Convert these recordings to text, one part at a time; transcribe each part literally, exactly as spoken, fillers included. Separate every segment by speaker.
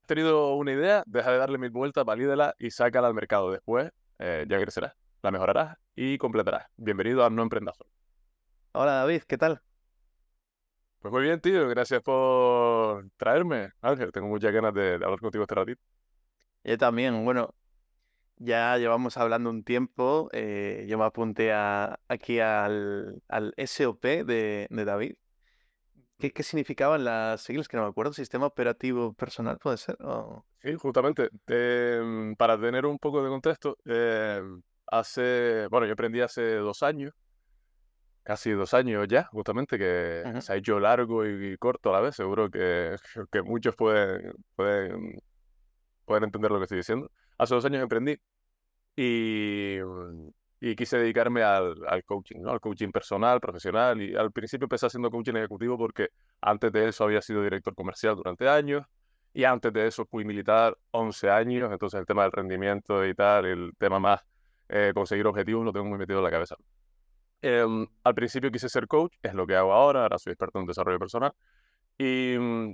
Speaker 1: tenido una idea, deja de darle mil vueltas, valídala y sácala al mercado. Después eh, ya crecerás, la mejorarás y completarás. Bienvenido a No Emprendas Solo.
Speaker 2: Hola David, ¿qué tal?
Speaker 1: Pues muy bien, tío. Gracias por traerme, Ángel. Tengo muchas ganas de, de hablar contigo este ratito.
Speaker 2: Yo también, bueno, ya llevamos hablando un tiempo, eh, yo me apunté a, aquí al, al S O P de, de David. ¿Qué, qué significaban las siglas? Que no me acuerdo, Sistema Operativo Personal, ¿puede ser? O-
Speaker 1: Sí, justamente, te- para tener un poco de contexto, eh, hace, bueno, yo aprendí hace dos años, casi dos años ya, justamente, que
Speaker 2: Ujú.
Speaker 1: se ha hecho largo y, y corto a la vez. Seguro que, que muchos pueden, pueden, pueden entender lo que estoy diciendo. Hace dos años emprendí y, y quise dedicarme al, al coaching, ¿no? Al coaching personal, profesional. Y al principio empecé haciendo coaching ejecutivo porque antes de eso había sido director comercial durante años y antes de eso fui militar once años. Entonces el tema del rendimiento y tal, el tema más eh, conseguir objetivos lo tengo muy metido en la cabeza. Em, al principio quise ser coach, es lo que hago ahora, ahora soy experto en desarrollo personal. Y, mm,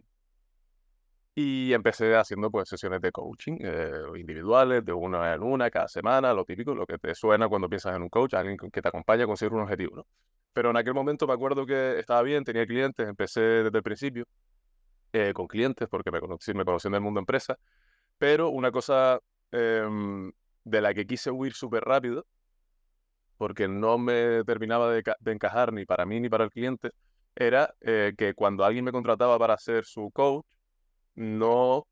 Speaker 1: y empecé haciendo pues sesiones de coaching eh, individuales, de una en una, cada semana, lo típico, lo que te suena cuando piensas en un coach, alguien que te acompaña a conseguir un objetivo, ¿no? Pero en aquel momento me acuerdo que estaba bien, tenía clientes, empecé desde el principio eh, con clientes porque me conocí, me conocí en el mundo empresa, pero una cosa em, de la que quise huir súper rápido, porque no me terminaba de, ca- de encajar ni para mí ni para el cliente, era eh, que cuando alguien me contrataba para ser su coach, no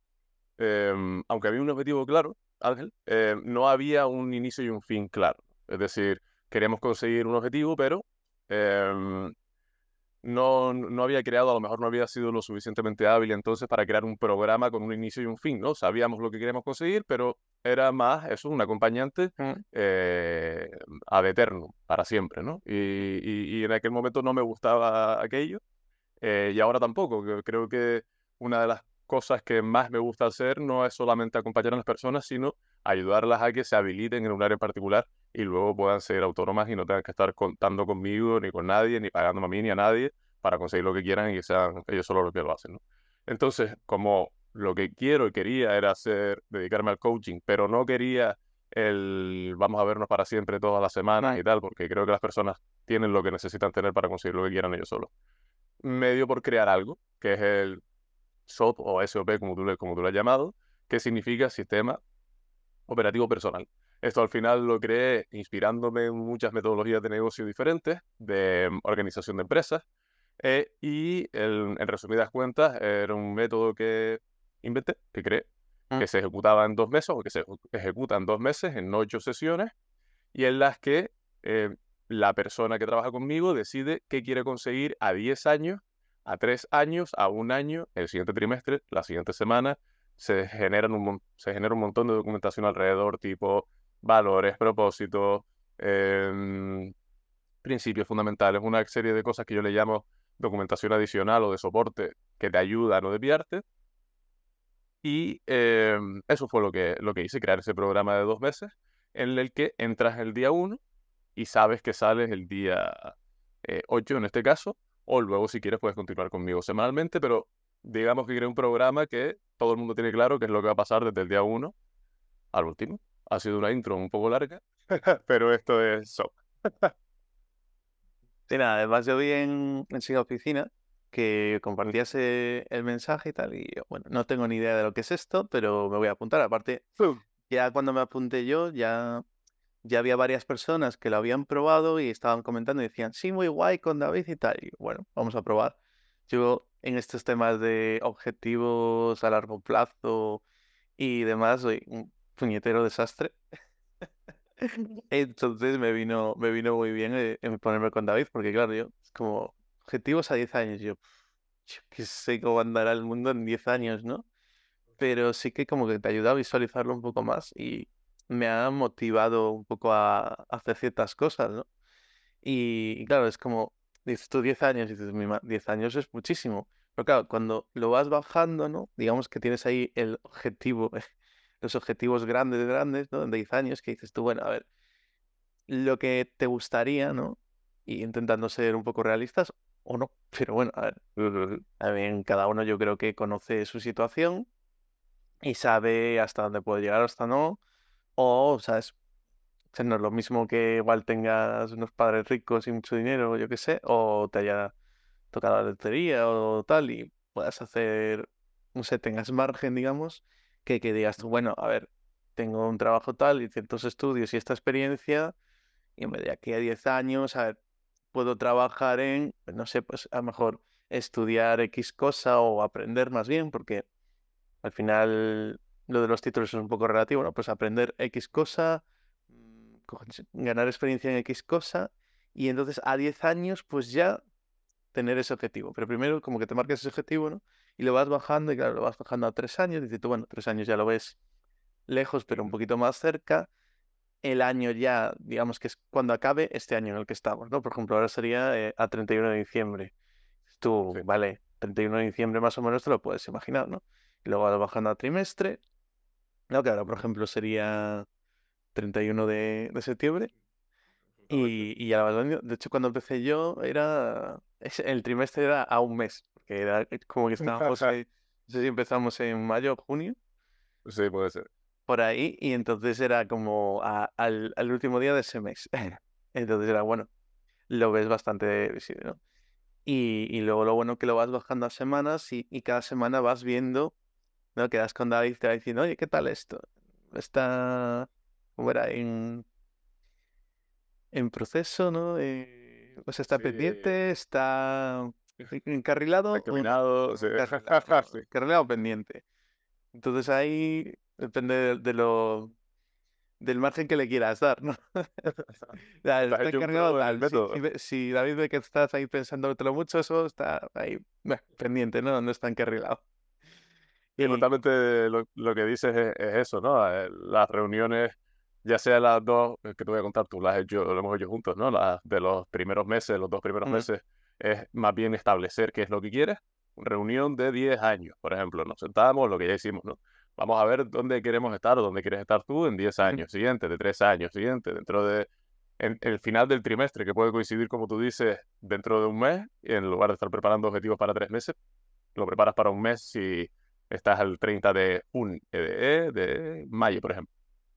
Speaker 1: eh, aunque había un objetivo claro, Ángel, eh, no había un inicio y un fin claro. Es decir, queríamos conseguir un objetivo, pero eh, no, no había creado, a lo mejor no había sido lo suficientemente hábil entonces para crear un programa con un inicio y un fin, ¿no? Sabíamos lo que queríamos conseguir, pero era más eso, un acompañante
Speaker 2: Ujú.
Speaker 1: eh, ad eternum, para siempre, ¿no? Y, y- y en aquel momento no me gustaba aquello eh, y ahora tampoco. que- Creo que una de las cosas que más me gusta hacer no es solamente acompañar a las personas, sino ayudarlas a que se habiliten en un área en particular y luego puedan ser autónomas y no tengan que estar contando conmigo, ni con nadie, ni pagándome a mí, ni a nadie para conseguir lo que quieran y que sean ellos solo los que lo hacen, ¿no? Entonces, como lo que quiero y quería era hacer, dedicarme al coaching, pero no quería el vamos a vernos para siempre todas las semanas y
Speaker 2: Ujú.
Speaker 1: tal, porque creo que las personas tienen lo que necesitan tener para conseguir lo que quieran ellos solos, me dio por crear algo, que es el S O P o S O P, como tú, le- como tú lo has llamado, que significa Sistema Operativo Personal. Esto al final lo creé inspirándome en muchas metodologías de negocio diferentes, de mm, organización de empresas, eh, y el- en resumidas cuentas era un método que inventé, que creé,
Speaker 2: Ujú.
Speaker 1: que se ejecutaba en dos meses o que se ejecu- ejecuta en dos meses, en ocho sesiones, y en las que eh, la persona que trabaja conmigo decide qué quiere conseguir a diez años, a tres años, a un año, el siguiente trimestre, la siguiente semana. Se generan un, mon- se genera un montón de documentación alrededor, tipo valores, propósitos, em, principios fundamentales, una serie de cosas que yo le llamo documentación adicional o de soporte que te ayuda a no desviarte. Y em, eso fue lo que, lo que hice, crear ese programa de dos meses en el que entras el día uno y sabes que sales el día eh, ocho en este caso, o luego si quieres puedes continuar conmigo semanalmente, pero digamos que creé un programa que todo el mundo tiene claro qué es lo que va a pasar desde el día uno al último. Ha sido una intro un poco larga, pero esto es S O P.
Speaker 2: Sí, nada, además yo vi en, en Sí Oficina que compartías eh, el mensaje y tal, y yo, bueno, no tengo ni idea de lo que es esto, pero me voy a apuntar. Aparte, ya cuando me apunté yo, ya ya había varias personas que lo habían probado y estaban comentando y decían, sí, muy guay con David y tal. Y bueno, vamos a probar. Yo en estos temas de objetivos a largo plazo y demás soy un puñetero desastre. Entonces me vino, me vino muy bien eh, en ponerme con David, porque claro, yo, es como objetivos a diez años. Yo, yo que sé cómo andará el mundo en diez años, ¿no? Pero sí que como que te ayuda a visualizarlo un poco más y me ha motivado un poco a a hacer ciertas cosas, ¿no? Y, y claro, es como, dices tú diez años, y dices, "Mi ma- diez años es muchísimo". Pero claro, cuando lo vas bajando, ¿no? Digamos que tienes ahí el objetivo, los objetivos grandes, grandes, ¿no? De diez años, que dices tú, bueno, a ver, lo que te gustaría, ¿no? Y intentando ser un poco realistas, o no. Pero bueno, a ver, también cada uno yo creo que conoce su situación y sabe hasta dónde puede llegar, hasta no. O, ¿sabes? O sea, no es lo mismo que igual tengas unos padres ricos y mucho dinero, yo qué sé, o te haya tocado la lotería o tal, y puedas hacer, no sé, tengas margen, digamos, que, que digas tú, bueno, a ver, tengo un trabajo tal y ciertos estudios y esta experiencia, y me de aquí a diez años, a ver, puedo trabajar en, pues, no sé, pues a lo mejor estudiar X cosa o aprender más bien, porque al final lo de los títulos es un poco relativo, ¿no? Pues aprender X cosa, mm, coges- ganar experiencia en X cosa, y entonces a diez años, pues ya tener ese objetivo. Pero primero como que te marques ese objetivo, ¿no? Y lo vas bajando, y claro, lo vas bajando a tres años, y dices tú, bueno, tres años ya lo ves lejos, pero un poquito más cerca. El año ya, digamos que es cuando acabe este año en el que estamos, ¿no? Por ejemplo, ahora sería eh, a treinta y uno de diciembre. Tú,
Speaker 1: Sí,
Speaker 2: vale, treinta y uno de diciembre más o menos te lo puedes imaginar, ¿no? Y luego vas bajando a trimestre, ¿no? Que ahora, por ejemplo, sería treinta y uno de, de septiembre.
Speaker 1: justamente.
Speaker 2: Y, y ya vas viendo. De hecho, cuando empecé yo, era es- el trimestre era a un mes, porque era eh, como que estábamos, eh, no sé si empezamos en mayo o junio,
Speaker 1: Sí, puede ser.
Speaker 2: por ahí, y entonces era como a- al, al último día de ese mes. Entonces era bueno, lo ves bastante visible, ¿no? Y, y luego lo bueno que lo vas bajando a semanas, y, y cada semana vas viendo, ¿no? Quedas con David, te va diciendo, oye, ¿qué tal esto? Está, ¿cómo era? En, en proceso, ¿no? Eh, o sea, está
Speaker 1: Sí,
Speaker 2: pendiente, está encarrilado o
Speaker 1: encaminado, sí.
Speaker 2: no encarrilado, ¿no?
Speaker 1: Sí.
Speaker 2: Encarrilado o pendiente. Entonces ahí depende de, de lo, del margen que le quieras dar, ¿no? Ya,
Speaker 1: Estás
Speaker 2: está
Speaker 1: hecho un
Speaker 2: encarrilado
Speaker 1: pro en el
Speaker 2: tal. Si, si,
Speaker 1: método.
Speaker 2: ve- si David ve que estás ahí pensándotelo mucho, eso está ahí meh, pendiente, ¿no? No está encarrilado.
Speaker 1: Y
Speaker 2: Y,
Speaker 1: justamente lo, lo que dices es, es eso, ¿no? Eh, Las reuniones, ya sea las dos, eh, que te voy a contar, tú las has hecho, lo hemos hecho juntos, ¿no? Las de los primeros meses, los dos primeros
Speaker 2: mm,
Speaker 1: meses, es más bien establecer qué es lo que quieres. Reunión de diez años, por ejemplo, nos sentamos, lo que ya hicimos, ¿no? Vamos a ver dónde queremos estar o dónde quieres estar tú en diez
Speaker 2: mm,
Speaker 1: años siguientes, de tres años siguientes, dentro de en, el final del trimestre, que puede coincidir, como tú dices, dentro de un mes, y en lugar de estar preparando objetivos para tres meses, lo preparas para un mes si estás al treinta de, jun- eh, de, de mayo, por ejemplo.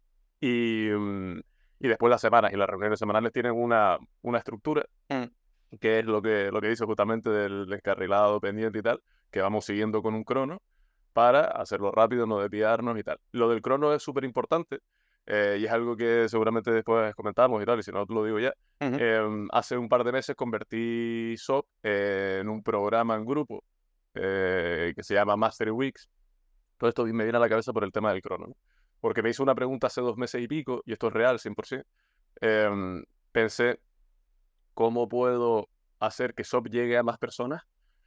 Speaker 1: Y, mm, y después las semanas y las reuniones semanales tienen una, una estructura
Speaker 2: mm,
Speaker 1: que es lo que, lo que dice justamente del encarrilado pendiente y tal, que vamos siguiendo con un crono para hacerlo rápido, no desviarnos y tal. Lo del crono es súper importante, eh, y es algo que seguramente después comentamos y tal, y si no te lo digo ya.
Speaker 2: ujú,
Speaker 1: Em, hace un par de meses convertí S O P eh, en un programa en grupo eh, que se llama Mastery Weeks. Todo esto me viene a la cabeza por el tema del crono, ¿no? Porque me hizo una pregunta hace dos meses y pico, y esto es real, cien por ciento. Em, pensé, ¿cómo puedo hacer que S O P llegue a más personas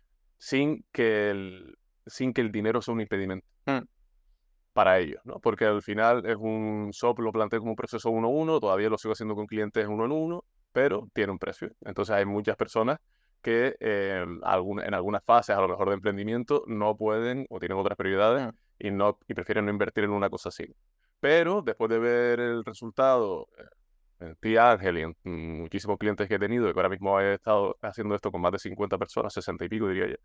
Speaker 1: sin que el, sin que el dinero sea un impedimento
Speaker 2: mm,
Speaker 1: para ellos, ¿no? Porque al final es un S O P, lo planteé como un proceso uno a uno, todavía lo sigo haciendo con clientes uno en uno, pero tiene un precio. Entonces hay muchas personas que eh, algún- en algunas fases, a lo mejor de emprendimiento, no pueden o tienen otras prioridades
Speaker 2: mm,
Speaker 1: y, no, y prefieren no invertir en una cosa así. Pero después de ver el resultado eh, en ti, Ángel, y en mm, muchísimos clientes que he tenido, y que ahora mismo he estado haciendo esto con más de cincuenta personas, sesenta y pico diría yo,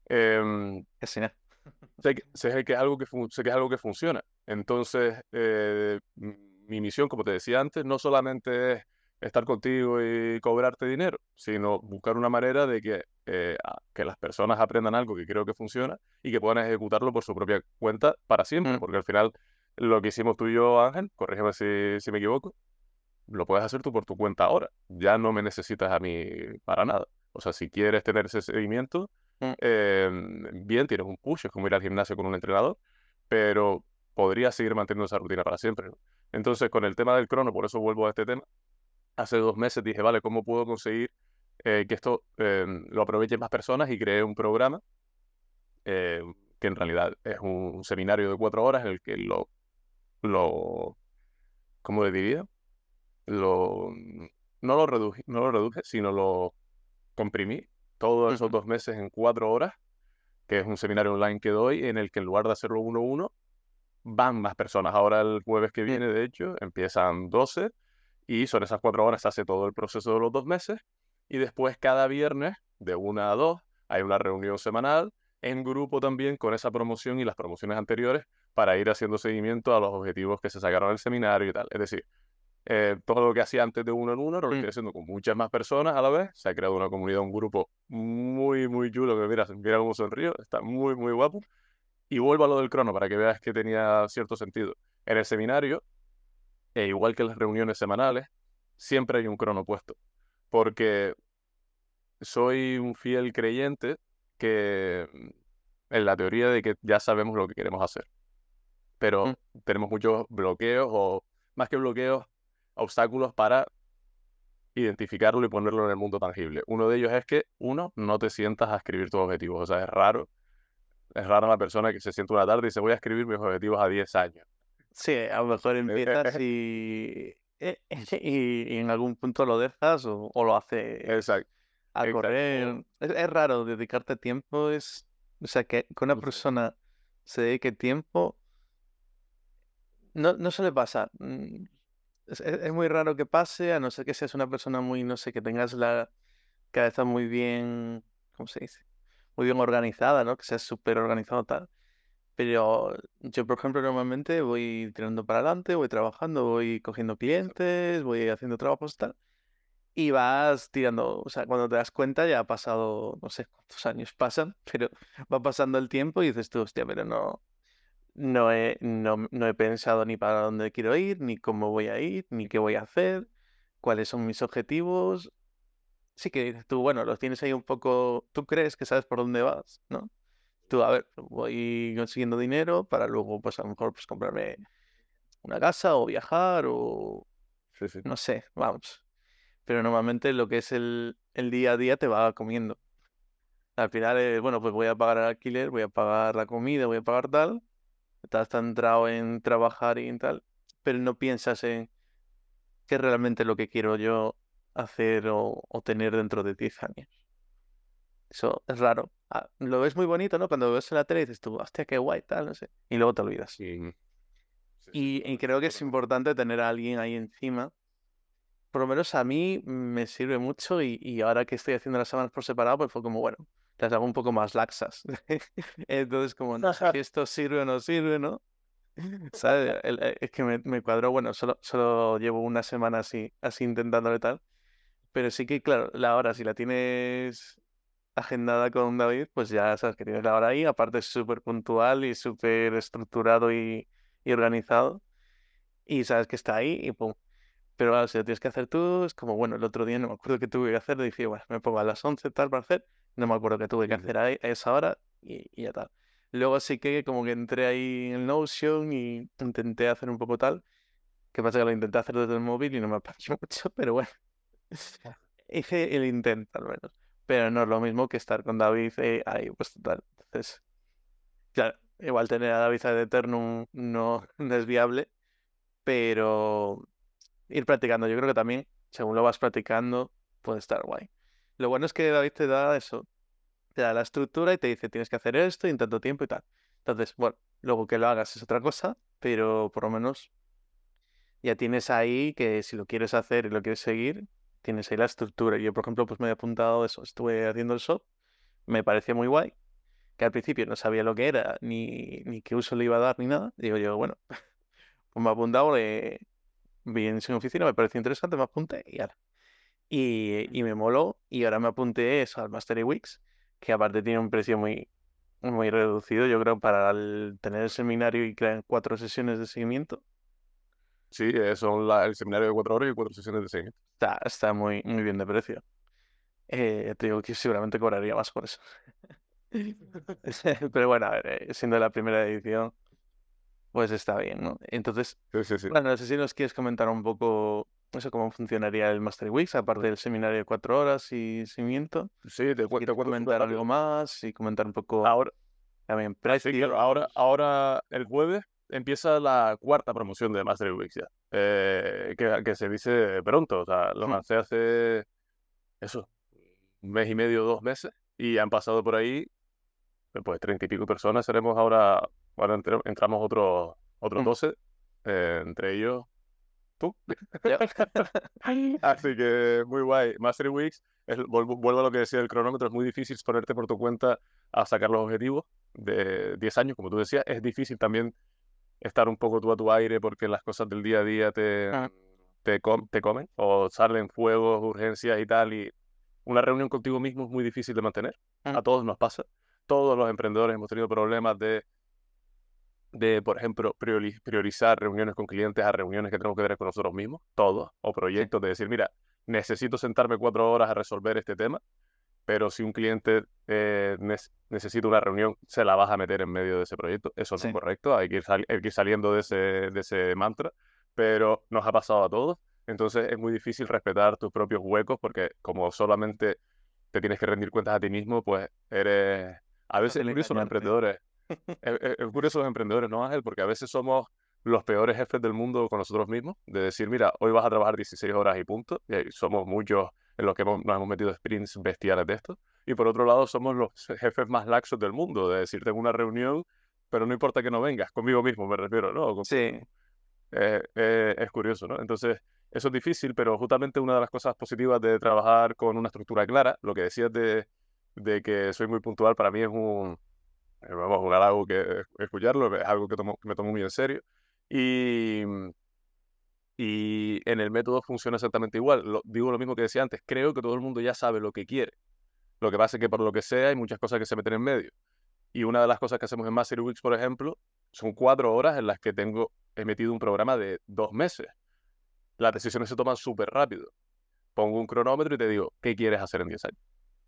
Speaker 1: em,
Speaker 2: casi nada.
Speaker 1: sé que, sé que es algo que, fun- sé que es algo que funciona. Entonces, eh, m- mi misión, como te decía antes, no solamente es estar contigo y cobrarte dinero, sino buscar una manera de que, eh, a- que las personas aprendan algo que creo que funciona y que puedan ejecutarlo por su propia cuenta para siempre.
Speaker 2: Mm,
Speaker 1: Porque al final, lo que hicimos tú y yo, Ángel, corrígeme si, si me equivoco, lo puedes hacer tú por tu cuenta ahora. Ya no me necesitas a mí para nada. O sea, si quieres tener ese seguimiento,
Speaker 2: mm,
Speaker 1: eh, bien, tienes un push, es como ir al gimnasio con un entrenador, pero podrías seguir manteniendo esa rutina para siempre, ¿no? Entonces, con el tema del crono, por eso vuelvo a este tema, hace dos meses dije, vale, ¿cómo puedo conseguir eh, que esto eh, lo aprovechen más personas? Y creé un programa eh, que en realidad es un seminario de cuatro horas en el que lo, lo ¿cómo le diría? Lo, no lo reduje, no lo reduje, sino lo comprimí todos esos
Speaker 2: ujú,
Speaker 1: dos meses en cuatro horas, que es un seminario online que doy, en el que en lugar de hacerlo uno a uno, van más personas. Ahora el jueves que
Speaker 2: mm,
Speaker 1: viene, de hecho, empiezan doce y son esas cuatro horas, se hace todo el proceso de los dos meses y después cada viernes, de una a dos, hay una reunión semanal en grupo también con esa promoción y las promociones anteriores para ir haciendo seguimiento a los objetivos que se sacaron en el seminario y tal. Es decir, eh, todo lo que hacía antes de uno en uno, lo
Speaker 2: Mm.
Speaker 1: estoy haciendo con muchas más personas a la vez. Se ha creado una comunidad, un grupo muy, muy chulo, que mira, mira cómo sonrío, está muy, muy guapo. Y vuelvo a lo del crono para que veas que tenía cierto sentido. En el seminario, e igual que en las reuniones semanales, siempre hay un crono puesto. Porque soy un fiel creyente que mm, en la teoría de que ya sabemos lo que queremos hacer,
Speaker 2: Mm.
Speaker 1: pero tenemos muchos bloqueos o más que bloqueos, obstáculos para identificarlo y ponerlo en el mundo tangible. Uno de ellos es que, uno, no te sientas a escribir tus objetivos. O sea, es raro, es rara la persona que se sienta una tarde y dice, voy a escribir mis objetivos a diez años.
Speaker 2: Sí, a lo mejor
Speaker 1: Eh, eh,
Speaker 2: empiezas
Speaker 1: eh,
Speaker 2: y, eh, y, y en algún punto lo dejas o, o lo haces
Speaker 1: Exacto,
Speaker 2: a
Speaker 1: exacto.
Speaker 2: correr. Es, es raro dedicarte tiempo, es, o sea, que, que una persona se dedique tiempo, no, no suele pasar. Mm, Es, es- es muy raro que pase, a no ser que seas una persona muy, no sé, que tengas la cabeza muy bien, ¿cómo se dice? Muy bien organizada, ¿no? Que seas súper organizado tal. Pero yo, por ejemplo, normalmente voy tirando para adelante, voy trabajando, voy cogiendo clientes, voy haciendo trabajos tal, y vas tirando, o sea, cuando te das cuenta ya ha pasado, no sé cuántos años pasan, pero va pasando el tiempo y dices tú, hostia, pero no, no he, no, no he pensado ni para dónde quiero ir, ni cómo voy a ir, ni qué voy a hacer, cuáles son mis objetivos. Sí que dices tú, bueno, los tienes ahí un poco, tú crees que sabes por dónde vas, ¿no? Tú, a ver, voy consiguiendo dinero para luego, pues a lo mejor, pues comprarme una casa o viajar o
Speaker 1: Sí, sí.
Speaker 2: no sé, vamos. Pero normalmente lo que es el, el día a día te va comiendo. Al final, eh, bueno, pues voy a pagar el alquiler, voy a pagar la comida, voy a pagar tal. Estás centrado en trabajar y en tal, pero no piensas en qué es realmente lo que quiero yo hacer o, o tener dentro de diez años. Eso es raro. Ah, lo ves muy bonito, ¿no? Cuando lo ves en la tele dices tú, hostia, qué guay, tal, no sé. Y luego te olvidas.
Speaker 1: Y, sí, sí,
Speaker 2: Y, y
Speaker 1: totalmente,
Speaker 2: creo que es
Speaker 1: totalmente.
Speaker 2: importante tener a alguien ahí encima. Por lo menos a mí me sirve mucho y, y ahora que estoy haciendo las semanas por separado, pues fue como, bueno, las hago un poco más laxas. Entonces, como, no sé si esto sirve o no sirve, ¿no? ¿Sabes? El- el- es que me, me cuadró, bueno, solo, solo llevo una semana así, así intentándolo y tal. Pero sí que, claro, la hora, si la tienes agendada con David, pues ya sabes que tienes la hora ahí. Aparte es súper puntual y súper estructurado y, y organizado. Y sabes que está ahí y pum. Pero claro, si lo tienes que hacer tú, es como, bueno, el otro día no me acuerdo qué tuve que hacer. Dije, bueno, me pongo a las once tal para hacer. No me acuerdo qué tuve que
Speaker 1: Sí, sí.
Speaker 2: hacer ahí, a esa hora y, y ya tal. Luego sí que como que entré ahí en el Notion y intenté hacer un poco tal. Que pasa que lo intenté hacer desde el móvil y no me apañó mucho, pero bueno, hice el intento al menos. Pero no es lo mismo que estar con David eh, ahí, pues total. Entonces, claro, igual tener a David ad eternum no, no es viable, pero ir practicando, yo creo que también, según lo vas practicando, puede estar guay. Lo bueno es que David te da eso, te da la estructura y te dice, tienes que hacer esto en tanto tiempo y tal. Entonces, bueno, luego que lo hagas es otra cosa, pero por lo menos ya tienes ahí que si lo quieres hacer y lo quieres seguir, tienes ahí la estructura. Yo, por ejemplo, pues me he apuntado eso, estuve haciendo el shop, me parecía muy guay, que al principio no sabía lo que era, ni, ni qué uso le iba a dar, ni nada. Digo yo, bueno, pues me he apuntado, le vi en su oficina, me pareció interesante, me apunté y ya. Y, y me moló, y ahora me apunté eso al Mastery Weeks, que aparte tiene un precio muy, muy reducido, yo creo, para el- tener el seminario y crear cuatro sesiones de seguimiento.
Speaker 1: Sí, eh, son la- el seminario de cuatro horas y cuatro sesiones de seis.
Speaker 2: Está, está muy, muy bien de precio. Eh, te digo que seguramente cobraría más por eso. Pero bueno, a ver, eh, siendo la primera edición, pues está bien, ¿no? Entonces,
Speaker 1: Sí, sí, sí.
Speaker 2: bueno, no sé si nos quieres comentar un poco eso, cómo funcionaría el Master Weeks, aparte del seminario de cuatro horas y seguimiento.
Speaker 1: Sí, te,
Speaker 2: Si
Speaker 1: cu- te
Speaker 2: quieres
Speaker 1: cuento súper
Speaker 2: comentar algo
Speaker 1: rápido.
Speaker 2: más y comentar un poco
Speaker 1: Ahora,
Speaker 2: también
Speaker 1: sí, claro, ahora,
Speaker 2: precios.
Speaker 1: ahora el jueves empieza la cuarta promoción de Master Weeks ya. Eh, que, que se dice pronto, o sea, lo
Speaker 2: Hmm.
Speaker 1: lancé hace eso, un mes y medio, dos meses, y han pasado por ahí, pues treinta y pico personas, seremos ahora, ahora entre- entramos otros otros
Speaker 2: Hmm.
Speaker 1: doce, eh, entre ellos tú.
Speaker 2: Ya.
Speaker 1: Así que muy guay. Mastery Weeks, es- vuelvo, vuelvo a lo que decía el cronómetro, es muy difícil ponerte por tu cuenta a sacar los objetivos de diez años, como tú decías. Es difícil también estar un poco tú a tu aire porque las cosas del día a día te,
Speaker 2: Ah,
Speaker 1: te, com- te comen o salen fuegos, urgencias y tal, y una reunión contigo mismo es muy difícil de mantener.
Speaker 2: ah,
Speaker 1: A todos nos pasa. Todos los emprendedores hemos tenido problemas de, de por ejemplo, priori- priorizar reuniones con clientes a reuniones que tenemos que tener con nosotros mismos, todos, o
Speaker 2: sí,
Speaker 1: proyectos de decir, mira, necesito sentarme cuatro horas a resolver este tema, pero si un cliente eh, nes- necesita una reunión, se la vas a meter en medio de ese proyecto. Eso no es
Speaker 2: sí,
Speaker 1: correcto, hay que ir, sali- hay que ir saliendo de ese, de ese mantra, pero nos ha pasado a todos. Entonces es muy difícil respetar tus propios huecos porque como solamente te tienes que rendir cuentas a ti mismo, pues eres... A veces es
Speaker 2: fácil
Speaker 1: curioso los
Speaker 2: engañarte.
Speaker 1: emprendedores, es, es- es curioso los emprendedores, ¿no, Ángel? Porque a veces somos los peores jefes del mundo con nosotros mismos, de decir, mira, hoy vas a trabajar dieciséis horas y punto, y ahí somos muchos en los que hemos- nos hemos metido sprints bestiales de esto, y por otro lado somos los jefes más laxos del mundo, de decir, tengo una reunión, pero no importa que no vengas, conmigo mismo me refiero, ¿no? Con-
Speaker 2: Sí,
Speaker 1: eh, eh, es curioso, ¿no? Entonces, eso es difícil, pero justamente una de las cosas positivas de trabajar con una estructura clara, lo que decías de, de que soy muy puntual, para mí es un eh, vamos a jugar algo que escucharlo, es algo que, tomo- que me tomo muy en serio. Y, y en el método funciona exactamente igual. Lo- digo lo mismo que decía antes, creo que todo el mundo ya sabe lo que quiere. Lo que pasa es que por lo que sea hay muchas cosas que se meten en medio. Y una de las cosas que hacemos en Mastery Weeks, por ejemplo, son cuatro horas en las que tengo, he metido un programa de dos meses. Las decisiones se toman súper rápido. Pongo un cronómetro y te digo, ¿qué quieres hacer en diez años?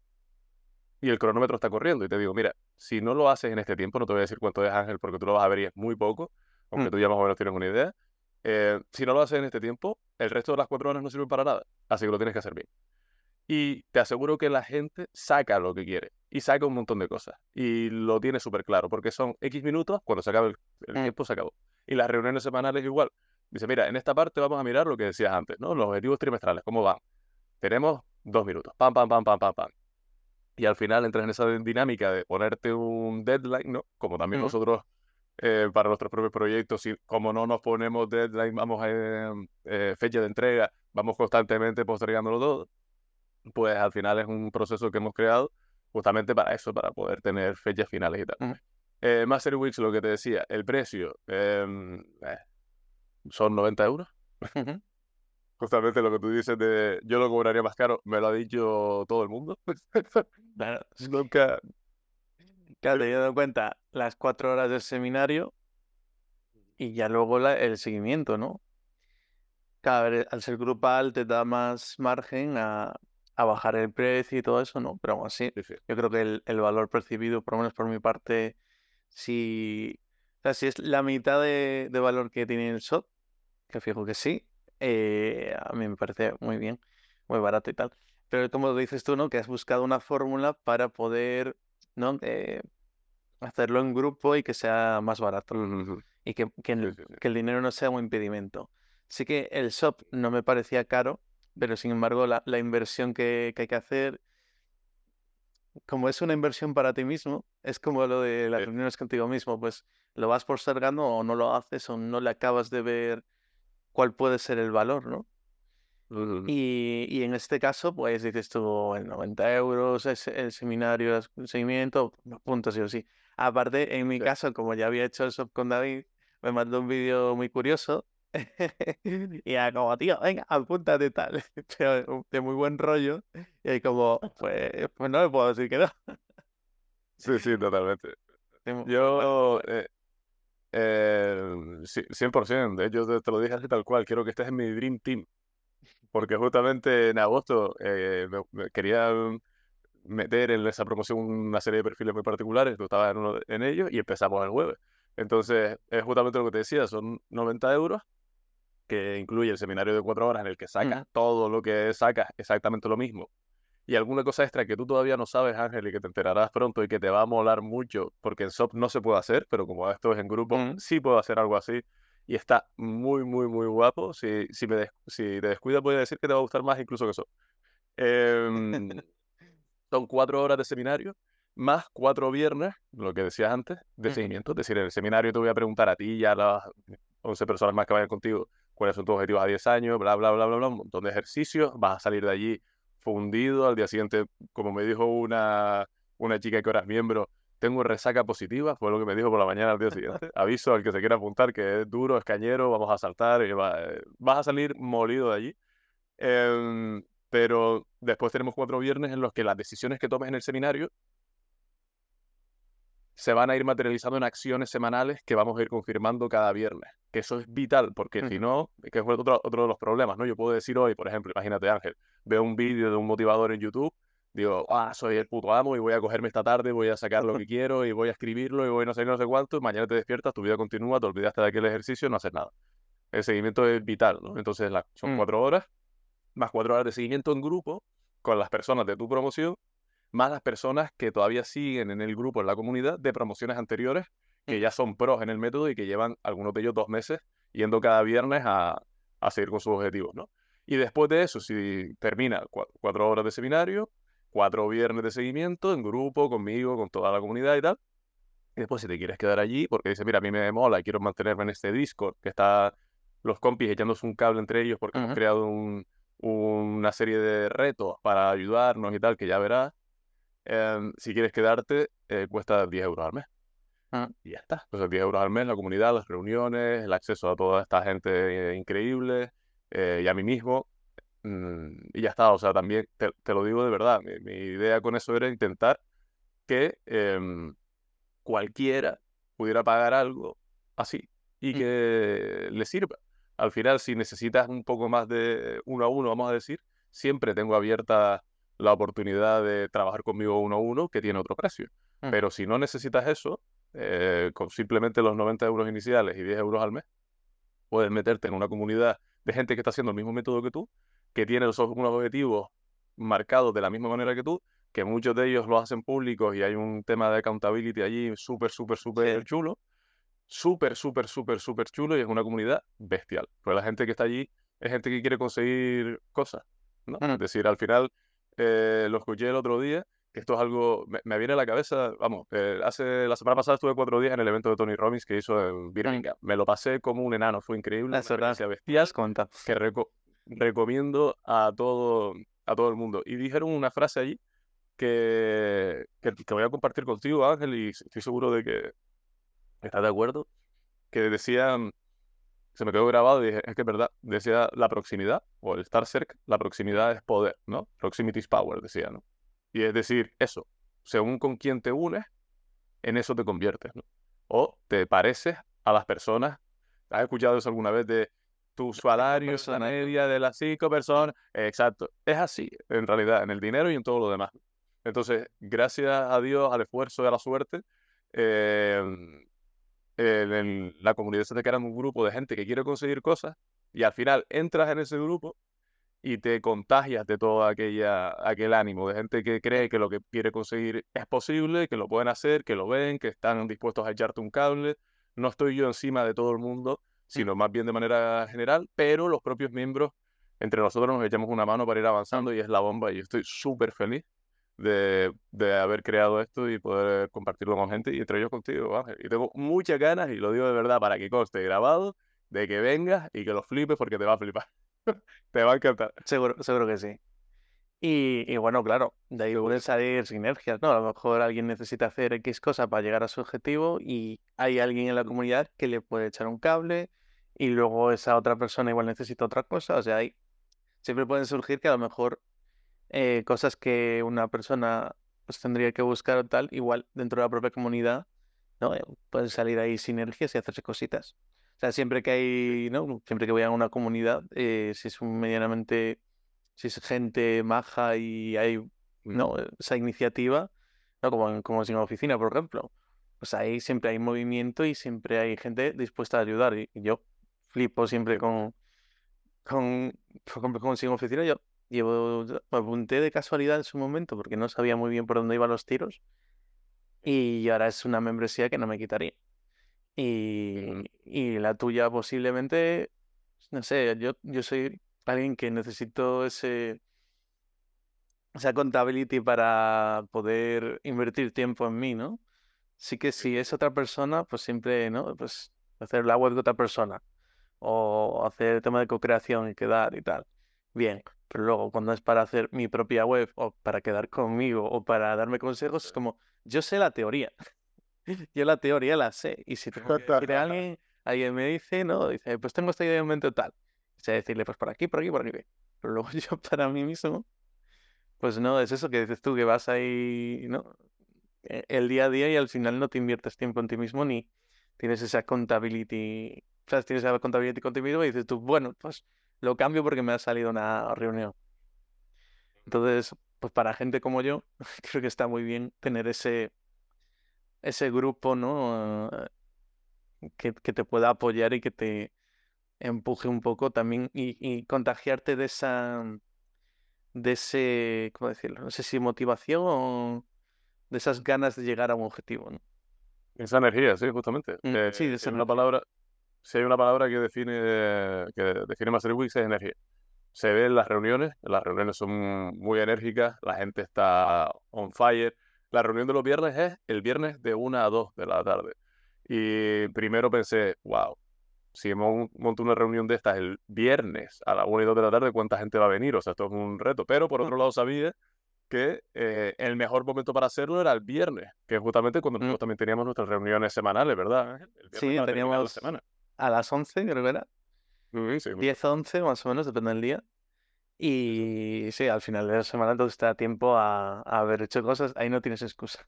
Speaker 1: Y el cronómetro está corriendo y te digo, mira, si no lo haces en este tiempo, no te voy a decir cuánto es, Ángel, porque tú lo vas a ver y es muy poco,
Speaker 2: mm,
Speaker 1: aunque tú ya más o menos tienes una idea. Eh, si no lo haces en este tiempo, el resto de las cuatro horas no sirven para nada, así que lo tienes que hacer bien. Y te aseguro que la gente saca lo que quiere y saca un montón de cosas y lo tiene súper claro, porque son X minutos, cuando se acabe el, el
Speaker 2: mm,
Speaker 1: tiempo, se acabó. Y las reuniones semanales igual. Dice, mira, en esta parte vamos a mirar lo que decías antes, ¿no? Los objetivos trimestrales, ¿cómo van? Tenemos dos minutos, pam, pam, pam, pam, pam, pam. Y al final entras en esa dinámica de ponerte un deadline, ¿no? Como también
Speaker 2: mm.
Speaker 1: nosotros eh, para nuestros propios proyectos, y como no nos ponemos deadline, vamos a eh, eh, fecha de entrega, vamos constantemente postergándolo todo, pues al final es un proceso que hemos creado justamente para eso, para poder tener fechas finales y tal.
Speaker 2: Mm,
Speaker 1: Eh, Master Weeks, lo que te decía, el precio em, eh, son noventa euros.
Speaker 2: ujú.
Speaker 1: Justamente lo que tú dices de yo lo cobraría más caro, me lo ha dicho todo el mundo.
Speaker 2: Claro, es que,
Speaker 1: Nunca.
Speaker 2: claro, teniendo en cuenta las cuatro horas del seminario y ya luego la- el seguimiento, ¿no? Claro, a ver, al ser grupal te da más margen a, a bajar el precio y todo eso, ¿no? Pero aún así,
Speaker 1: Sí, sí.
Speaker 2: yo creo que el, el valor percibido, por lo menos por mi parte, si, o sea, si es la mitad de, de valor que tiene el shop, que fijo que sí, eh, a mí me parece muy bien, muy barato y tal. Pero como dices tú, ¿no? Que has buscado una fórmula para poder, ¿no? Eh, hacerlo en grupo y que sea más barato
Speaker 1: Ujú.
Speaker 2: y que, que
Speaker 1: Sí,
Speaker 2: el,
Speaker 1: sí, sí.
Speaker 2: que el dinero no sea un impedimento. Sí que el shop no me parecía caro, pero sin embargo la, la inversión que, que hay que hacer, como es una inversión para ti mismo, es como lo de las
Speaker 1: Sí.
Speaker 2: reuniones contigo mismo, pues lo vas postergando o no lo haces o no le acabas de ver cuál puede ser el valor, ¿no?
Speaker 1: Ujú.
Speaker 2: Y, y en este caso, pues dices tú, en noventa euros, es el seminario, el seguimiento, los puntos sí o sí. Aparte, en mi
Speaker 1: Sí.
Speaker 2: caso, como ya había hecho el shop con David, me mandó un vídeo muy curioso. Y era como, tío, venga, apúntate tal. Pero de muy buen rollo. Y ahí como, pues, pues no le puedo decir que no.
Speaker 1: Sí, sí, totalmente.
Speaker 2: De mu- muy
Speaker 1: Yo,
Speaker 2: guay.
Speaker 1: eh, eh, sí, cien por ciento, de hecho te, te lo dije así tal cual, quiero que estés en mi Dream Team, porque justamente en agosto eh, me, me quería mm, meter en esa promoción una serie de perfiles muy particulares, tú estabas en uno de- en ellos y empezamos el jueves. Entonces, es justamente lo que te decía, son noventa euros, que incluye el seminario de cuatro horas en el que sacas
Speaker 2: Mm.
Speaker 1: todo lo que sacas, exactamente lo mismo. Y alguna cosa extra que tú todavía no sabes, Ángel, y que te enterarás pronto y que te va a molar mucho, porque en S O P no se puede hacer, pero como esto es en grupo,
Speaker 2: Mm.
Speaker 1: sí puedo hacer algo así. Y está muy, muy, muy guapo. Si, si, me des- si te descuidas, voy a decir que te va a gustar más incluso que eso. Em, son cuatro horas de seminario, más cuatro viernes, lo que decías antes, de
Speaker 2: Mm.
Speaker 1: seguimiento. Es decir, en el seminario te voy a preguntar a ti y a las once personas más que vayan contigo cuáles son tus objetivos a diez años, bla, bla, bla, bla, bla, un montón de ejercicios. Vas a salir de allí fundido. Al día siguiente, como me dijo una, una chica que ahora es miembro, tengo resaca positiva, fue lo que me dijo por la mañana al día siguiente. Aviso al que se quiera apuntar que es duro, es cañero, vamos a saltar y va- eh, vas a salir molido de allí. Em, pero después tenemos cuatro viernes en los que las decisiones que tomes en el seminario se van a ir materializando en acciones semanales que vamos a ir confirmando cada viernes. Que eso es vital, porque si
Speaker 2: Ujú.
Speaker 1: no, que es otro, otro de los problemas, ¿no? Yo puedo decir hoy, por ejemplo, imagínate Ángel, veo un vídeo de un motivador en YouTube, digo, ah, soy el puto amo y voy a cogerme esta tarde, voy a sacar lo que quiero y voy a escribirlo y voy no sé qué, no sé cuánto, y mañana te despiertas, tu vida continúa, te olvidaste de aquel ejercicio, no haces nada. El seguimiento es vital, ¿no? Entonces la- son
Speaker 2: Mm,
Speaker 1: cuatro horas, más cuatro horas de seguimiento en grupo con las personas de tu promoción, más las personas que todavía siguen en el grupo, en la comunidad, de promociones anteriores, que
Speaker 2: mm,
Speaker 1: ya son pros en el método y que llevan algunos de ellos dos meses yendo cada viernes a, a seguir con sus objetivos, ¿no? Y después de eso, si termina cua- cuatro horas de seminario, cuatro viernes de seguimiento en grupo, conmigo, con toda la comunidad y tal. Y después, si te quieres quedar allí, porque dices, mira, a mí me mola y quiero mantenerme en este Discord, que está los compis echándose un cable entre ellos porque hemos
Speaker 2: ujú,
Speaker 1: creado un- una serie de retos para ayudarnos y tal, que ya verás. Em, si quieres quedarte, eh, cuesta diez euros al mes.
Speaker 2: ujú.
Speaker 1: Y ya está. Entonces, diez euros al mes, la comunidad, las reuniones, el acceso a toda esta gente eh, increíble, eh, y a mí mismo. mm, y ya está. O sea, también te, te lo digo de verdad. Mi, mi idea con eso era intentar que em, cualquiera pudiera pagar algo así y
Speaker 2: Mm,
Speaker 1: que le sirva. Al final, si necesitas un poco más de uno a uno, vamos a decir, siempre tengo abierta la oportunidad de trabajar conmigo uno a uno, que tiene otro precio.
Speaker 2: mm,
Speaker 1: Pero si no necesitas eso, eh, con simplemente los noventa euros iniciales y diez euros al mes, puedes meterte en una comunidad de gente que está haciendo el mismo método que tú, que tiene los, ob- unos objetivos marcados de la misma manera que tú, que muchos de ellos lo hacen públicos y hay un tema de accountability allí súper, súper, súper
Speaker 2: sí.
Speaker 1: chulo, súper, súper, súper, súper chulo y es una comunidad bestial. Pues la gente que está allí es gente que quiere conseguir cosas, ¿no? Es
Speaker 2: Mm,
Speaker 1: decir, al final, eh, lo escuché el otro día, que esto es algo, me, me viene a la cabeza, vamos, eh, hace, la semana pasada estuve cuatro días en el evento de Tony Robbins que hizo en
Speaker 2: mm.
Speaker 1: Birmingham. Me lo pasé como un enano, fue increíble, una
Speaker 2: Es verdad.
Speaker 1: experiencia
Speaker 2: Me has
Speaker 1: bestial
Speaker 2: contado.
Speaker 1: que reco- recomiendo a todo, a todo el mundo. Y dijeron una frase allí que, que, que voy a compartir contigo, Ángel, y estoy seguro de que estás de acuerdo, que decían, se me quedó grabado y dije, es que es verdad, decía la proximidad, o el estar cerca, la proximidad es poder, ¿no? Proximity is power, decía, ¿no? Y es decir, eso, según con quién te unes, en eso te conviertes, ¿no? O te pareces a las personas. ¿Has escuchado eso alguna vez de tu
Speaker 2: Cinco
Speaker 1: salario es la
Speaker 2: personas, ¿no?
Speaker 1: media de las cinco personas? Eh, Exacto, es así, en realidad, en el dinero y en todo lo demás. Entonces, gracias a Dios, al esfuerzo y a la suerte, eh, en, en la comunidad se te crea un grupo de gente que quiere conseguir cosas y al final entras en ese grupo y te contagias de todo aquella, aquel ánimo de gente que
Speaker 2: Mm,
Speaker 1: cree que lo que quiere conseguir es posible, que lo pueden hacer, que lo ven, que están dispuestos a echarte un cable. No estoy yo encima de todo el mundo,
Speaker 2: mm,
Speaker 1: sino más bien de manera general, pero los propios miembros, entre nosotros nos echamos una mano para ir
Speaker 2: mm.
Speaker 1: avanzando y es la bomba y yo estoy súper feliz de, de haber creado esto y poder compartirlo con gente y entre ellos contigo, Ángel. Y tengo muchas ganas, y lo digo de verdad para que conste grabado, de que vengas y que lo flipes porque te va a flipar. Te va a encantar.
Speaker 2: Seguro, seguro que sí. Y, y bueno, claro, de ahí pueden
Speaker 1: Seguro.
Speaker 2: salir sinergias, ¿no? A lo mejor alguien necesita hacer X cosa para llegar a su objetivo y hay alguien en la comunidad que le puede echar un cable y luego esa otra persona igual necesita otra cosa. O sea, hay, siempre pueden surgir que a lo mejor eh, cosas que una persona pues tendría que buscar o tal, igual dentro de la propia comunidad, ¿no? Eh, pueden salir ahí sinergias y hacerse cositas. O sea, siempre que hay, ¿no? Siempre que voy a una comunidad, eh, si es un medianamente, si es gente maja y hay,
Speaker 1: Mm.
Speaker 2: ¿no? Esa iniciativa, ¿no? Como en, como si en una oficina, por ejemplo. Pues ahí siempre hay movimiento y siempre hay gente dispuesta a ayudar. Y, y yo flipo siempre
Speaker 1: cien por ciento.
Speaker 2: con, con, con, con Sin Oficina. Yo llevo, me apunté de casualidad en su momento porque no sabía muy bien por dónde iban los tiros y ahora es una membresía que no me quitaría. Y,
Speaker 1: Ujú.
Speaker 2: y la tuya posiblemente, no sé, yo, yo soy alguien que necesito ese, esa accountability para poder invertir tiempo en mí, ¿no? Sí que si es otra persona, pues siempre, ¿no? Pues hacer la web de otra persona o hacer el tema de co-creación y quedar y tal. Bien, pero luego cuando es para hacer mi propia web o para quedar conmigo o para darme consejos, es como, yo sé la teoría. Yo la teoría la sé. Y si tengo que decirle a alguien, alguien me dice, no, dice, pues tengo esta idea en mente tal. Sé decirle, pues por aquí, por aquí, por aquí. Pero luego yo para mí mismo, pues no, es eso que dices tú, que vas ahí, ¿no? E- El día a día y al final no te inviertes tiempo en ti mismo ni tienes esa accountability, ¿sabes? Tienes esa accountability contigo mismo y dices tú, bueno, pues lo cambio porque me ha salido una reunión. Entonces, pues para gente como yo, creo que está muy bien tener ese, ese grupo, ¿no? Eh, que, que te pueda apoyar y que te empuje un poco también y, y contagiarte de esa, de ese, ¿cómo decirlo? No sé si motivación o de esas ganas de llegar a un objetivo, ¿no?
Speaker 1: Esa energía, sí, justamente.
Speaker 2: Mm, sí,
Speaker 1: Eh,
Speaker 2: de
Speaker 1: si
Speaker 2: esa
Speaker 1: hay una
Speaker 2: energía.
Speaker 1: palabra, si hay una palabra que define, que define Master Weeks es energía. Se ve en las reuniones, las reuniones son muy enérgicas, la gente está on fire. La reunión de los viernes es el viernes de una a dos de la tarde. Y primero pensé, wow, si mon- monto una reunión de estas el viernes a las una y dos de la tarde, ¿cuánta gente va a venir? O sea, esto es un reto. Pero por
Speaker 2: Mm,
Speaker 1: otro lado sabía que eh, el mejor momento para hacerlo era el viernes, que es justamente cuando
Speaker 2: mm.
Speaker 1: nosotros también teníamos nuestras reuniones semanales, ¿verdad, Ángel? El viernes
Speaker 2: Sí,
Speaker 1: para terminar la
Speaker 2: teníamos
Speaker 1: semana.
Speaker 2: a las once creo que era,
Speaker 1: Mm, sí, justo.
Speaker 2: diez once más o menos, depende del día.
Speaker 1: Eso.
Speaker 2: Y sí, al final de la semana entonces te da tiempo a, a haber hecho cosas, ahí no tienes excusa.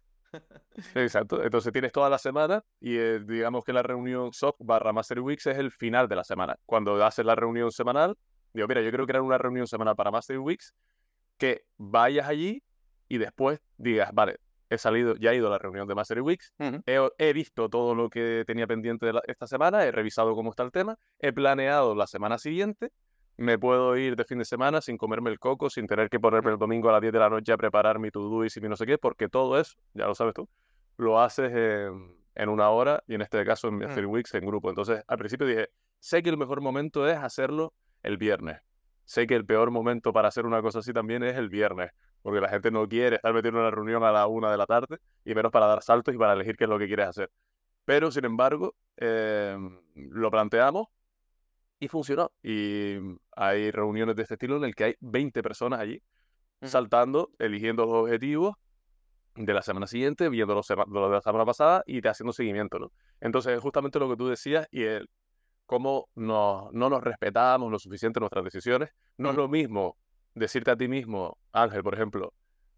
Speaker 1: Exacto. Entonces tienes toda la semana y eh, digamos que la reunión S O C barra Master Weeks es el final de la semana. Cuando haces la reunión semanal, digo, mira, yo quiero crear una reunión semanal para Master Weeks, que vayas allí y después digas, vale, he salido, ya he ido a la reunión de Master Weeks,
Speaker 2: Ujú,
Speaker 1: he, he visto todo lo que tenía pendiente de la- esta semana, he revisado cómo está el tema, he planeado la semana siguiente, me puedo ir de fin de semana sin comerme el coco, sin tener que ponerme
Speaker 2: ujú,
Speaker 1: el domingo a las diez de la noche a preparar mi to-do y mi no sé qué, porque todo eso, ya lo sabes tú, lo haces en, en una hora y en este caso en
Speaker 2: ujú.
Speaker 1: Master Weeks en grupo. Entonces, al principio dije, sé que el mejor momento es hacerlo el viernes. Sé que el peor momento para hacer una cosa así también es el viernes, porque la gente no quiere estar metido en una reunión a la una de la tarde, y menos para dar saltos y para elegir qué es lo que quieres hacer. Pero, sin embargo, eh, lo planteamos y funcionó. Y hay reuniones de este estilo en el que hay veinte personas allí,
Speaker 2: Ujú.
Speaker 1: saltando, eligiendo los objetivos de la semana siguiente, viendo los, sema- los de la semana pasada y te haciendo seguimiento, ¿no? Entonces, es justamente lo que tú decías y el cómo no, no nos respetamos lo suficiente nuestras decisiones. No es
Speaker 2: Ujú.
Speaker 1: lo mismo decirte a ti mismo, Ángel, por ejemplo,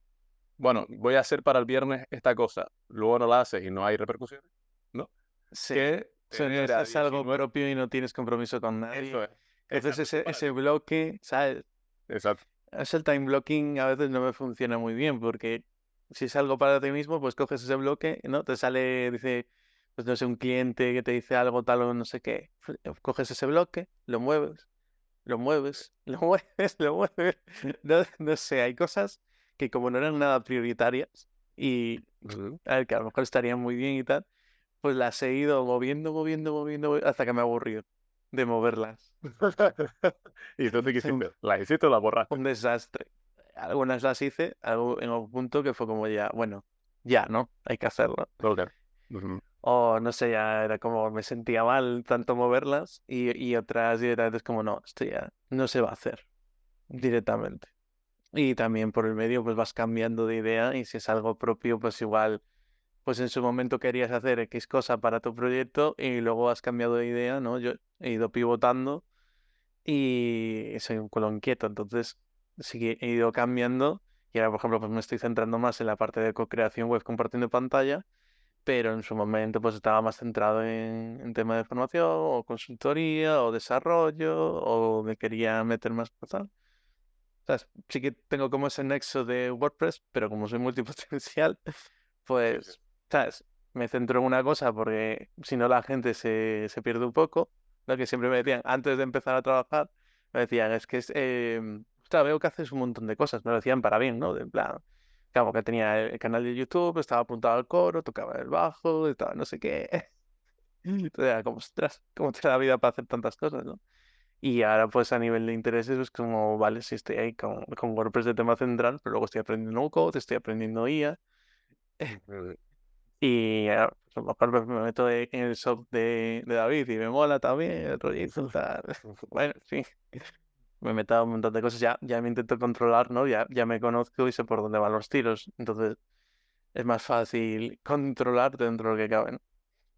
Speaker 1: bueno, voy a hacer para el viernes esta cosa, luego no la haces y no hay repercusiones, ¿no?
Speaker 2: Sí,
Speaker 1: Que
Speaker 2: eso no
Speaker 1: tener
Speaker 2: es,
Speaker 1: a
Speaker 2: es algo
Speaker 1: diecinueve,
Speaker 2: propio y no tienes compromiso con
Speaker 1: eso
Speaker 2: nadie.
Speaker 1: es,
Speaker 2: Entonces
Speaker 1: exacto, esto es
Speaker 2: ese,
Speaker 1: para
Speaker 2: ese
Speaker 1: ti.
Speaker 2: bloque, ¿sabes?
Speaker 1: Exacto.
Speaker 2: Eso el time blocking a veces no me funciona muy bien porque si es algo para ti mismo, pues coges ese bloque, ¿no? Te sale, dice, pues no sé, un cliente que te dice algo tal o no sé qué. Coges ese bloque, lo mueves, lo mueves, lo mueves, lo mueves. No, no sé, hay cosas que como no eran nada prioritarias y
Speaker 1: Ujú.
Speaker 2: a ver, que a lo mejor estarían muy bien y tal, pues las he ido moviendo, moviendo, moviendo, moviendo, hasta que me he aburrido de moverlas.
Speaker 1: ¿Y tú te
Speaker 2: Un
Speaker 1: quisiste? ¿La hiciste o la borraste?
Speaker 2: un desastre. Algunas las hice, algo en algún punto que fue como ya, bueno, ya, ¿no? Hay que hacerlo.
Speaker 1: Ok. Ujú.
Speaker 2: O no sé, ya era como me sentía mal tanto moverlas y, y otras directamente es como, no, esto ya no se va a hacer directamente. Y también por el medio pues vas cambiando de idea y si es algo propio pues igual, pues en su momento querías hacer X cosa para tu proyecto y luego has cambiado de idea, ¿no? Yo he ido pivotando y soy un culo inquieto, entonces sí que he ido cambiando y ahora, por ejemplo, pues me estoy centrando más en la parte de co-creación web compartiendo pantalla, pero en su momento pues estaba más centrado en, en tema de formación o consultoría o desarrollo o me quería meter más cosas. ¿Sabes? Sí que tengo como ese nexo de WordPress, pero como soy multipotencial,
Speaker 1: Sí, sí.
Speaker 2: pues, ¿sabes? Me centro en una cosa porque si no la gente se, se pierde un poco. Lo que siempre me decían antes de empezar a trabajar, me decían, es que es, eh, ostras, veo que haces un montón de cosas. Me lo decían para bien, ¿no? De en plan, claro, que tenía el canal de YouTube, estaba apuntado al coro, tocaba el bajo, estaba no sé qué. Entonces era como, ostras, ¿cómo te da la vida para hacer tantas cosas, ¿no? Y ahora pues a nivel de intereses es como, vale, sí estoy ahí con, con WordPress de tema central, pero luego estoy aprendiendo no-code, estoy aprendiendo I A.
Speaker 1: Ujú.
Speaker 2: Y ah, pues, a lo mejor pues, me meto de- en el shop de, de David y me mola también el rollito, tal. Bueno, sí, me meto a un montón de cosas, ya, ya me intento controlar, ¿no? Ya, ya me conozco y sé por dónde van los tiros. Entonces, es más fácil controlarte dentro de lo que cabe, ¿no?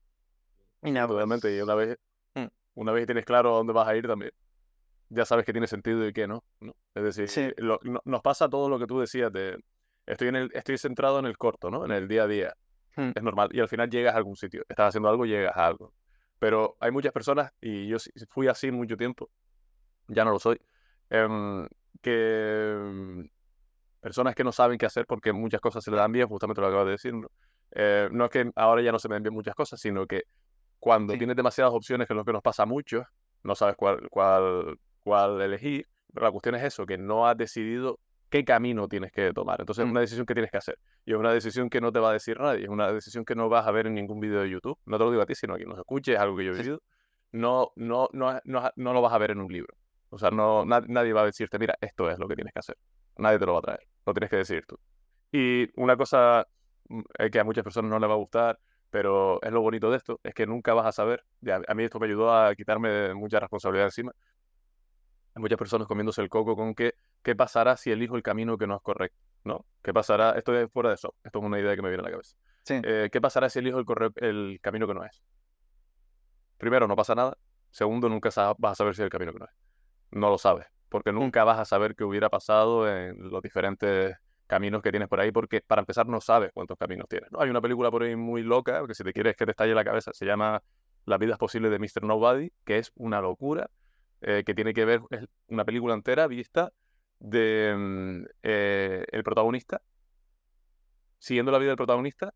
Speaker 2: Y
Speaker 1: Sí,
Speaker 2: nada,
Speaker 1: totalmente. Y una
Speaker 2: pues...
Speaker 1: vez,
Speaker 2: mm,
Speaker 1: una vez que tienes claro a dónde vas a ir también, ya sabes que tiene sentido y qué no, ¿no? Es
Speaker 2: sí,
Speaker 1: decir, lo- no- nos pasa todo lo que tú decías de estoy en el, estoy centrado en el corto, ¿no? En el día a día.
Speaker 2: mm,
Speaker 1: Es normal. Y al final llegas a algún sitio. Estás haciendo algo, llegas a algo. Pero hay muchas personas, y yo sí- fui así mucho tiempo, ya no lo soy, em, que em, personas que no saben qué hacer porque muchas cosas se le dan bien, justamente lo acabas de decir, ¿no? Eh, no es que ahora ya no se me den bien muchas cosas, sino que cuando
Speaker 2: sí,
Speaker 1: tienes demasiadas opciones, que es lo que nos pasa a muchos, no sabes cuál, cuál, cuál elegir, pero la cuestión es eso, que no has decidido qué camino tienes que tomar. Entonces es
Speaker 2: mm,
Speaker 1: una decisión que tienes que hacer. Y es una decisión que no te va a decir nadie, es una decisión que no vas a ver en ningún vídeo de YouTube. No te lo digo a ti, sino a quien nos escuche, es algo que yo he
Speaker 2: sí, sí,
Speaker 1: vivido. No, no, no, no, no lo vas a ver en un libro. O sea, no, na- nadie va a decirte, mira, esto es lo que tienes que hacer. Nadie te lo va a traer. Lo tienes que decidir tú. Y una cosa mm, eh, que a muchas personas no les va a gustar, pero es lo bonito de esto, es que nunca vas a saber. Y a, a mí esto me ayudó a quitarme mucha responsabilidad encima. Hay muchas personas comiéndose el coco con que, ¿qué pasará si elijo el camino que no es correcto? ¿No? ¿Qué pasará? Esto es fuera de eso. Esto es una idea que me viene a la cabeza.
Speaker 2: sí,
Speaker 1: Eh, ¿qué pasará si elijo el, corre- el camino que no es? Primero, no pasa nada. Segundo, nunca sa- vas a saber si es el camino que no es. No lo sabes, porque
Speaker 2: mm,
Speaker 1: nunca vas a saber qué hubiera pasado en los diferentes caminos que tienes por ahí, porque para empezar no sabes cuántos caminos tienes, ¿no? Hay una película por ahí muy loca, que si te quieres que te estalle la cabeza, se llama Las vidas posibles de míster Nobody, que es una locura, eh, que tiene que ver, es una película entera vista de mm, eh, el protagonista, siguiendo la vida del protagonista,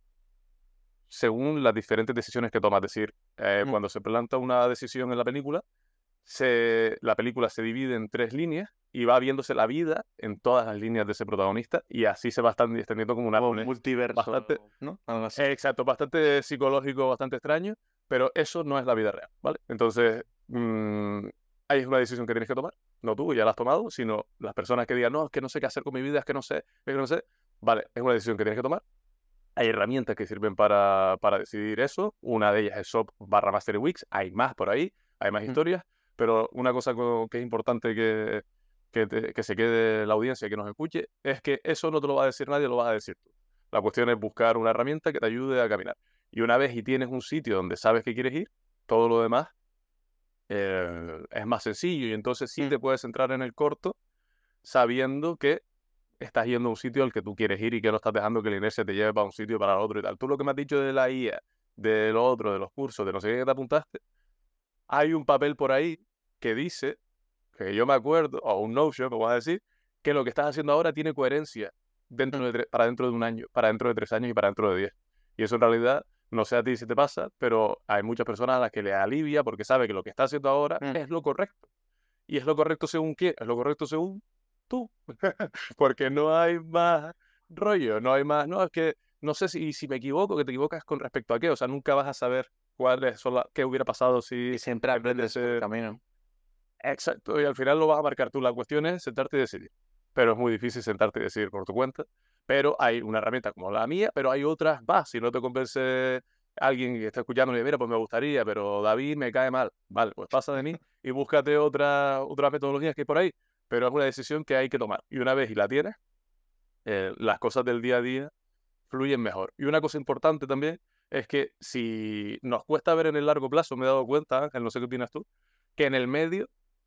Speaker 1: según las diferentes decisiones que toma. Es decir, eh,
Speaker 2: mm,
Speaker 1: cuando se planta una decisión en la película, se, la película se divide en tres líneas y va viéndose la vida en todas las líneas de ese protagonista y así se va estan- extendiendo como un
Speaker 2: como
Speaker 1: árbol. Es bastante,
Speaker 2: multiverso, ¿no? Algo así.
Speaker 1: eh, exacto, bastante psicológico, bastante extraño, pero eso no es la vida real, ¿vale? Entonces, mm, ahí es una decisión que tienes que tomar, no tú, ya la has tomado, sino las personas que digan, no, es que no sé qué hacer con mi vida, es que no sé, es que no sé. Vale, es una decisión que tienes que tomar. Hay herramientas que sirven para, para decidir eso. Una de ellas es S O P barra Mastery Weeks. Hay más por ahí, hay más
Speaker 2: Mm,
Speaker 1: historias. Pero una cosa co- que es importante que, que, te- que se quede la audiencia que nos escuche es que eso no te lo va a decir nadie, lo vas a decir tú. La cuestión es buscar una herramienta que te ayude a caminar. Y una vez y tienes un sitio donde sabes que quieres ir, todo lo demás eh, es más sencillo. Y entonces sí
Speaker 2: mm,
Speaker 1: te puedes centrar en el corto sabiendo que estás yendo a un sitio al que tú quieres ir y que no estás dejando que la inercia te lleve para un sitio y para otro y tal. Tú lo que me has dicho de la I A, de lo otro, de los cursos, de no sé qué que te apuntaste, hay un papel por ahí que dice, que yo me acuerdo, o un Notion, me vas a decir, que lo que estás haciendo ahora tiene coherencia
Speaker 2: mm,
Speaker 1: dentro de tre- para dentro de un año, para dentro de tres años y para dentro de diez. Y eso en realidad, no sé a ti si te pasa, pero hay muchas personas a las que le alivia porque sabe que lo que está haciendo ahora
Speaker 2: mm,
Speaker 1: es lo correcto. ¿Y es lo correcto según quién? Es lo correcto según tú. Porque no hay más rollo, no hay más. No, es que no sé si, si me equivoco, que te equivocas con respecto a qué. O sea, nunca vas a saber cuáles son las, qué hubiera pasado
Speaker 2: y
Speaker 1: si
Speaker 2: siempre
Speaker 1: en vez de
Speaker 2: aprendes por el
Speaker 1: ser
Speaker 2: camino.
Speaker 1: exacto. Y al final lo vas a marcar tú. La cuestión es sentarte y decidir. Pero es muy difícil sentarte y decidir por tu cuenta. Pero hay una herramienta como la mía, pero hay otras más. Si no te convence alguien que está escuchando y dice, mira, pues me gustaría, pero David me cae mal. Vale, pues pasa de mí y búscate otra, otras metodologías que hay por ahí. Pero es una decisión que hay que tomar. Y una vez y la tienes, eh, las cosas del día a día fluyen mejor. Y una cosa importante también es que si nos cuesta ver en el largo plazo, me he dado cuenta, Ángel, no sé qué opinas tú, que en el medio,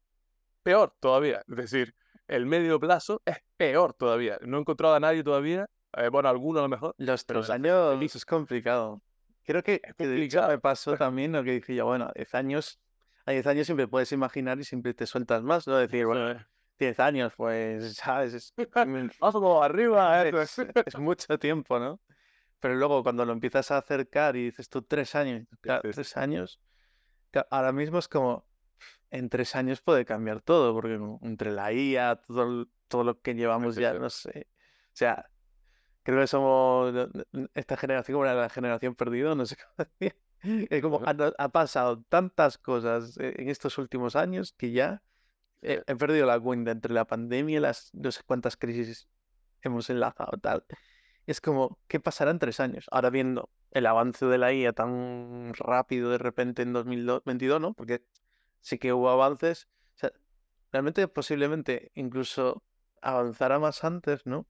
Speaker 1: peor todavía. Es decir, el medio plazo es peor todavía. No he encontrado a nadie todavía, eh, bueno, alguno a lo mejor,
Speaker 2: Los
Speaker 1: pero
Speaker 2: tres
Speaker 1: en el medio
Speaker 2: años
Speaker 1: feliz.
Speaker 2: es complicado. Creo que,
Speaker 1: Es
Speaker 2: que de hecho me
Speaker 1: complicado.
Speaker 2: pasó también lo que dije yo, bueno, diez años, a diez años siempre puedes imaginar y siempre te sueltas más, ¿no? Decir, bueno,
Speaker 1: Eso es.
Speaker 2: diez años, pues, ¿sabes? Es, mm,
Speaker 1: Vamos arriba, eso es.
Speaker 2: es, es mucho tiempo, ¿no? Pero luego cuando lo empiezas a acercar y dices tú tres años,
Speaker 1: Sí,
Speaker 2: claro,
Speaker 1: sí, sí.
Speaker 2: tres años, ca- ahora mismo es como, en tres años puede cambiar todo, porque como entre la I A, todo, el- todo lo que
Speaker 1: Sí,
Speaker 2: llevamos
Speaker 1: sí,
Speaker 2: ya,
Speaker 1: sí.
Speaker 2: no sé. O sea, creo que somos no- no- esta generación como la generación perdida, no sé cómo decir. Es como
Speaker 1: Ajá.
Speaker 2: ha, ha pasado tantas cosas eh, en estos últimos años que ya
Speaker 1: Sí.
Speaker 2: he, he perdido la cuenta entre la pandemia y las no sé cuántas crisis hemos enlazado, tal. Es como, ¿qué pasará en tres años? Ahora viendo el avance de la I A tan rápido de repente en dos mil veintidós, ¿no? Porque sí que hubo avances. O sea, realmente posiblemente incluso avanzara más antes, ¿no?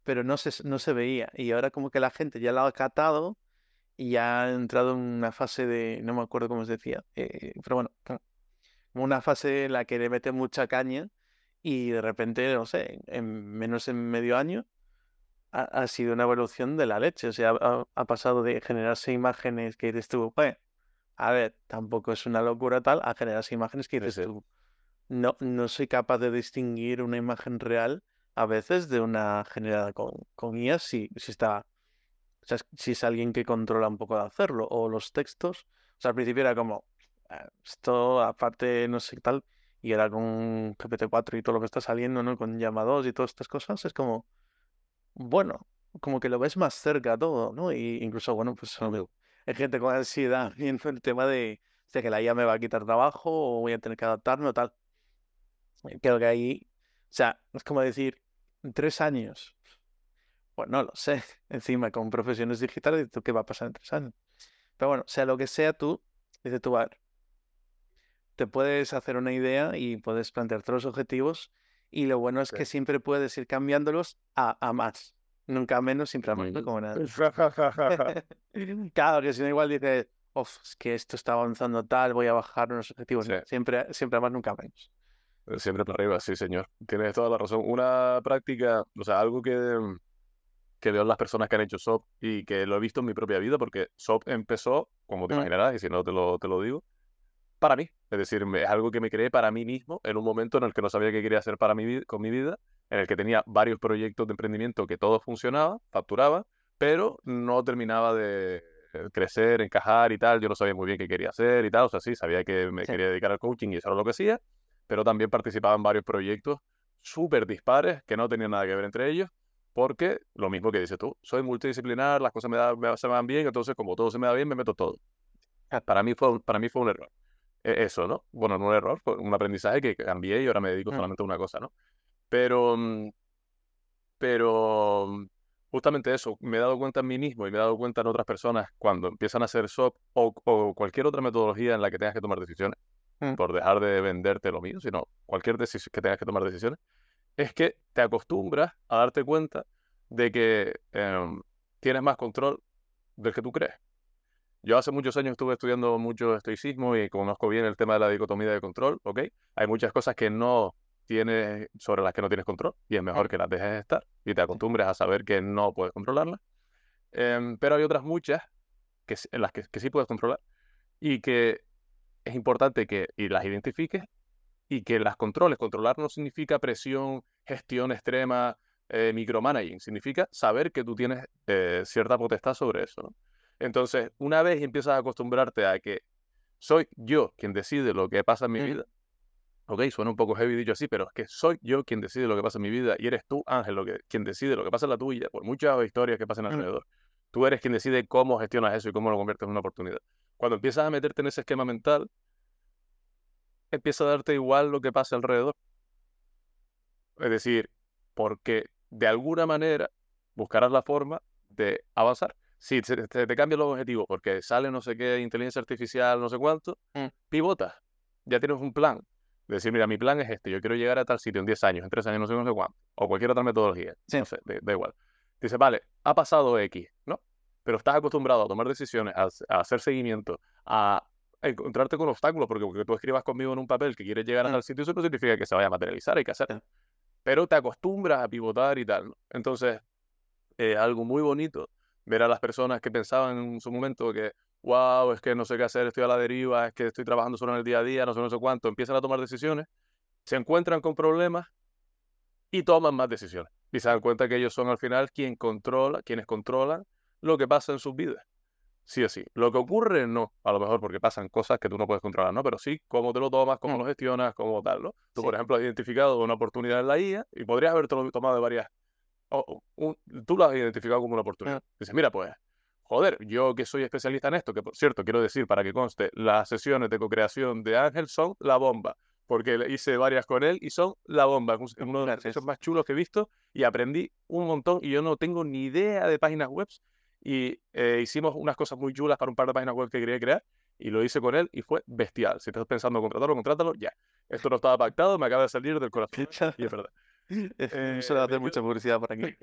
Speaker 2: pero no se, no se veía. Y ahora como que la gente ya lo ha catado y ya ha entrado en una fase de, no me acuerdo cómo se decía, eh, pero bueno, como una fase en la que le mete mucha caña y de repente, no sé, en menos en medio año ha, ha sido una evolución de la leche. O sea, ha, ha pasado de generarse imágenes que dices tú, "Bueno, a ver, tampoco es una locura tal", a generarse imágenes que
Speaker 1: Sí,
Speaker 2: dices
Speaker 1: sí.
Speaker 2: tú, no, no soy capaz de distinguir una imagen real a veces de una generada con, con I A si, si está, o sea, si es alguien que controla un poco de hacerlo, o los textos. O sea, al principio era como, "Ah, esto aparte no sé qué tal", y ahora con G P T cuatro y todo lo que está saliendo, ¿no? Con Llama dos y todas estas cosas, es como, bueno, como que lo ves más cerca todo, ¿no? Y incluso, bueno, pues
Speaker 1: Ujú.
Speaker 2: hay gente con ansiedad viendo el tema de, o sea, que la I A me va a quitar trabajo o voy a tener que adaptarme o tal. Eh, Creo que ahí, o sea, es como decir, en tres años, pues no lo sé. Encima con profesiones digitales, ¿tú qué va a pasar en tres años? Pero bueno, sea lo que sea, tú, dices tú, a ver, te puedes hacer una idea y puedes plantearte los objetivos y lo bueno es
Speaker 1: Sí.
Speaker 2: que siempre puedes ir cambiándolos a, a más. Nunca a menos, siempre a más, ¿no?
Speaker 1: Ujú.
Speaker 2: Como nada. Claro, que si no igual dices, "Uf, es que esto está avanzando tal, voy a bajar unos objetivos".
Speaker 1: Sí.
Speaker 2: No, siempre, siempre a más, nunca a menos.
Speaker 1: Siempre para arriba, sí, señor. Tienes toda la razón. Una práctica, o sea, algo que, mm, que veo en las personas que han hecho S O P y que lo he visto en mi propia vida, porque S O P empezó, como te
Speaker 2: Mm,
Speaker 1: imaginarás, y si no te lo, te lo digo, para mí. Es decir, me- es algo que me creé para mí mismo en un momento en el que no sabía qué quería hacer para mi, vid- con mi vida, en el que tenía varios proyectos de emprendimiento que todo funcionaba, facturaba, pero no terminaba de eh, crecer, encajar y tal. Yo no sabía muy bien qué quería hacer y tal. O sea, sí, sabía que me
Speaker 2: sí,
Speaker 1: quería dedicar al coaching y eso era lo que hacía, pero también participaba en varios proyectos súper dispares que no tenían nada que ver entre ellos. Porque lo mismo que dices tú, soy multidisciplinar, las cosas me, da- me- se me dan bien, entonces como todo se me da bien, me meto todo. Para mí fue, un- para mí fue un error e- eso, ¿no? Bueno, no un error, fue un aprendizaje que cambié y ahora me dedico
Speaker 2: mm,
Speaker 1: solamente a una cosa, ¿no? Pero, mm, pero mm, justamente eso, me he dado cuenta en mí mismo y me he dado cuenta en otras personas cuando empiezan a hacer S O P o, o cualquier otra metodología en la que tengas que tomar decisiones,
Speaker 2: mm,
Speaker 1: por dejar de venderte lo mío, sino cualquier decisión que tengas que tomar decisiones, es que te acostumbras a darte cuenta de que em, tienes más control del que tú crees. Yo hace muchos años estuve estudiando mucho estoicismo y conozco bien el tema de la dicotomía de control, ¿ok? Hay muchas cosas que no tienes, sobre las que no tienes control y es mejor
Speaker 2: mm,
Speaker 1: que las dejes estar y te
Speaker 2: sí,
Speaker 1: acostumbres a saber que no puedes controlarlas. Em, pero hay otras muchas que, s- en las que, que sí puedes controlar y que es importante que y las identifiques y que las controles. Controlar no significa presión, gestión extrema, eh, micromanaging. Significa saber que tú tienes eh, cierta potestad sobre eso, ¿no? Entonces, una vez empiezas a acostumbrarte a que soy yo quien decide lo que pasa en mi
Speaker 2: mm,
Speaker 1: vida, ok, suena un poco heavy dicho así, pero es que soy yo quien decide lo que pasa en mi vida y eres tú, Ángel, lo que, quien decide lo que pasa en la tuya, por muchas historias que pasen
Speaker 2: mm,
Speaker 1: alrededor. Tú eres quien decide cómo gestionas eso y cómo lo conviertes en una oportunidad. Cuando empiezas a meterte en ese esquema mental, empieza a darte igual lo que pasa alrededor. Es decir, porque de alguna manera buscarás la forma de avanzar. Si te, te, te cambian los objetivos porque sale no sé qué, inteligencia artificial, no sé cuánto,
Speaker 2: mm,
Speaker 1: pivotas. Ya tienes un plan. Decir, mira, mi plan es este, yo quiero llegar a tal sitio en diez años, en tres años, no sé, no sé cuánto, o cualquier otra metodología,
Speaker 2: sí,
Speaker 1: no sé, da, da igual. Dice, vale, ha pasado X, ¿no? Pero estás acostumbrado a tomar decisiones, a, a hacer seguimiento, a encontrarte con obstáculos, porque, porque tú escribas conmigo en un papel que quieres llegar a
Speaker 2: mm,
Speaker 1: tal sitio, eso no significa que se vaya a materializar, hay que
Speaker 2: sí,
Speaker 1: hacerlo, pero te acostumbras a pivotar y tal, ¿no? Entonces, eh, algo muy bonito ver a las personas que pensaban en su momento que, wow, es que no sé qué hacer, estoy a la deriva, es que estoy trabajando solo en el día a día, no sé, no sé cuánto, empiezan a tomar decisiones, se encuentran con problemas y toman más decisiones. Y se dan cuenta que ellos son al final quien controla, quienes controlan lo que pasa en sus vidas. Sí o sí. Lo que ocurre, no. A lo mejor porque pasan cosas que tú no puedes controlar, ¿no? Pero sí, cómo te lo tomas, cómo
Speaker 2: mm,
Speaker 1: lo gestionas, cómo tal, ¿no? Tú, por
Speaker 2: sí,
Speaker 1: ejemplo, has identificado una oportunidad en la I A y podrías habértelo tomado de varias o- o un- tú lo has identificado como una
Speaker 2: mm,
Speaker 1: oportunidad. Dices, mira, pues, joder, yo que soy especialista en esto, que por cierto, quiero decir, para que conste, las sesiones de co-creación de Ángel son la bomba, porque le hice varias con él y son la bomba. Es
Speaker 2: mm,
Speaker 1: uno de los ejercicios
Speaker 2: gracias.
Speaker 1: más chulos que he visto y aprendí un montón y yo no tengo ni idea de páginas web y eh, hicimos unas cosas muy chulas para un par de páginas web que quería crear y lo hice con él y fue bestial. Si estás pensando en contratarlo, contrátalo ya. Esto no estaba pactado, me acaba de salir del corazón y es verdad.
Speaker 2: No
Speaker 1: Eh,
Speaker 2: suele
Speaker 1: me
Speaker 2: hacer
Speaker 1: quedo...
Speaker 2: mucha publicidad por aquí.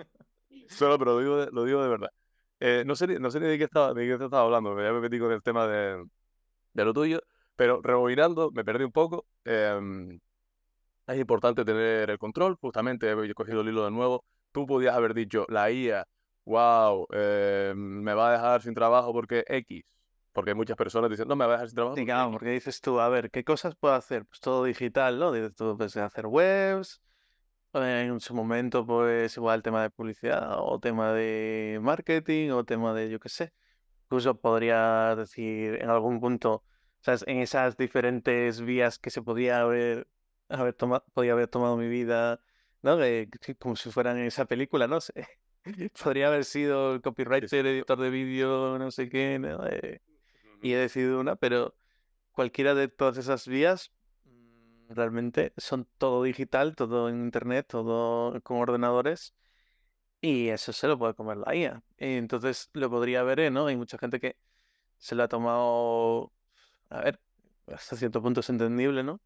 Speaker 1: Solo, pero lo digo de, lo digo de verdad. Eh, no sé, ni- no sé ni de qué estaba, de qué te estaba hablando, ya me metí con el tema de, de lo tuyo, pero rebobinando, me perdí un poco. em, es importante tener el control, justamente he cogido el hilo de nuevo. Tú podías haber dicho, la I A, wow, me va a dejar sin trabajo porque X, porque hay muchas personas dicen, no, me va a dejar sin trabajo
Speaker 2: Sí,
Speaker 1: porque
Speaker 2: claro,
Speaker 1: X.
Speaker 2: porque dices tú, a ver, ¿qué cosas puedo hacer? Pues todo digital, ¿no? Dices tú, pues hacer webs, en su momento, pues igual tema de publicidad, o tema de marketing, o tema de, yo qué sé. Incluso podría decir en algún punto, ¿sabes? En esas diferentes vías que se podía haber, haber tomado, podía haber tomado mi vida, ¿no? De- que- como si fueran en esa película, no sé. Podría haber sido el
Speaker 1: Sí, sí,
Speaker 2: copywriter,
Speaker 1: justo.
Speaker 2: editor de vídeo, no sé qué, ¿no? Eh, y
Speaker 1: Ujú.
Speaker 2: he decidido una, pero cualquiera de todas esas vías mm, realmente son todo digital, todo en internet, todo con ordenadores. Y eso se lo puede comer la I A. Entonces lo podría ver, ¿eh? ¿no? Hay mucha gente que se lo ha tomado, a ver, hasta cierto punto es entendible, ¿no?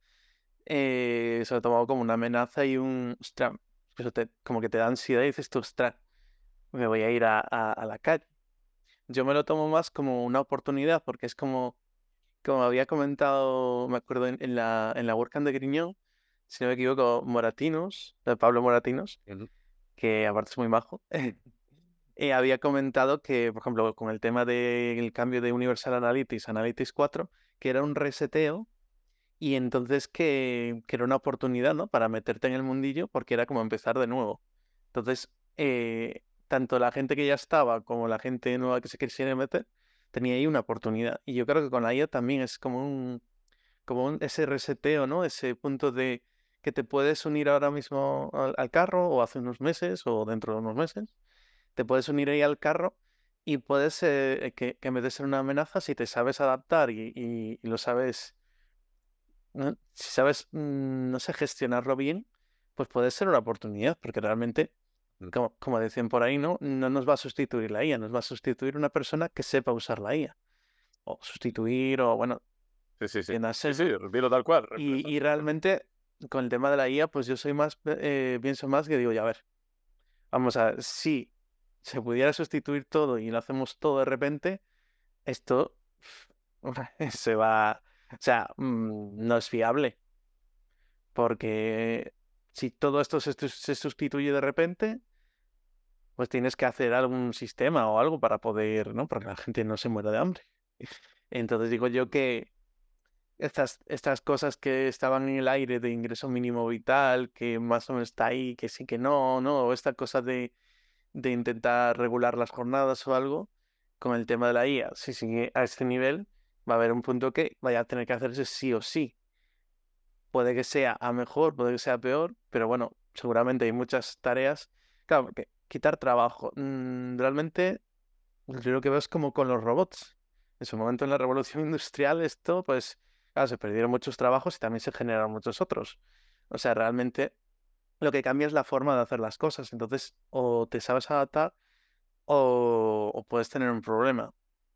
Speaker 2: Eh, se lo ha tomado como una amenaza y un, ostras, eso te, como que te da ansiedad y dices tú, ostras, me voy a ir a, a, a la calle. Yo me lo tomo más como una oportunidad porque es como, como había comentado, me acuerdo en, en la, en la WordCamp de Griñón, si no me equivoco, Moratinos, de Pablo Moratinos,
Speaker 1: Ujú.
Speaker 2: que aparte es muy majo. eh, había comentado que, por ejemplo, con el tema del cambio de Universal Analytics a Analytics cuatro, que era un reseteo y entonces que, que era una oportunidad, ¿no? Para meterte en el mundillo porque era como empezar de nuevo. Entonces, eh, tanto la gente que ya estaba como la gente nueva que se quisiera meter, tenía ahí una oportunidad. Y yo creo que con la I A también es como un, como un, ese reseteo, ¿no? Ese punto de que te puedes unir ahora mismo al, al carro o hace unos meses o dentro de unos meses te puedes unir ahí al carro y puedes, eh, que, que en vez de ser una amenaza, si te sabes adaptar y, y- y lo sabes, ¿no? Si sabes, mm, no sé, gestionarlo bien, pues puede ser una oportunidad, porque realmente,
Speaker 1: Ujú.
Speaker 2: como, como decían por ahí, ¿no? No nos va a sustituir la I A, nos va a sustituir una persona que sepa usar la I A. O sustituir, o bueno,
Speaker 1: Sí, sí, sí. Sí,
Speaker 2: entiéndase,
Speaker 1: sí,
Speaker 2: ¿no?
Speaker 1: dilo tal cual,
Speaker 2: Y,
Speaker 1: reemplazar.
Speaker 2: y realmente, con el tema de la I A, pues yo soy más, eh, pienso más que digo, ya a ver, vamos a ver, si se pudiera sustituir todo y lo hacemos todo de repente, esto se va, o sea, mm, no es fiable, porque si todo esto se, se sustituye de repente, pues tienes que hacer algún sistema o algo para poder, ¿no? Para que la gente no se muera de hambre. Entonces digo yo que estas, estas cosas que estaban en el aire de ingreso mínimo vital, que más o menos está ahí, que sí que no, ¿no? O esta cosa de de intentar regular las jornadas o algo, con el tema de la I A, si sigue a este nivel, va a haber un punto que vaya a tener que hacerse sí o sí. Puede que sea a mejor, puede que sea peor, pero bueno, seguramente hay muchas tareas. Claro, porque quitar trabajo, mm, realmente yo lo que veo es como con los robots. En su momento en la revolución industrial esto, pues, claro, se perdieron muchos trabajos y también se generaron muchos otros. O sea, realmente lo que cambia es la forma de hacer las cosas. Entonces, o te sabes adaptar o, o puedes tener un problema.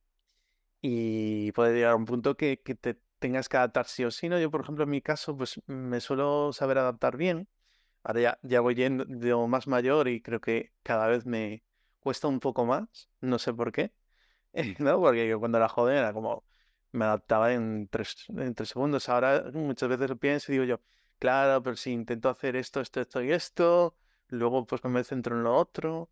Speaker 2: Y puede llegar a un punto que, que te tengas que adaptar sí o sí, ¿no? Yo, por ejemplo, en mi caso, pues me suelo saber adaptar bien. Ahora ya, ya voy yendo de más mayor y creo que cada vez me cuesta un poco más. No sé por qué, ¿no? Porque yo cuando era joven era como me adaptaba en tres, en tres segundos. Ahora muchas veces lo pienso y digo yo, claro, pero si intento hacer esto, esto, esto y esto, luego pues me centro en lo otro.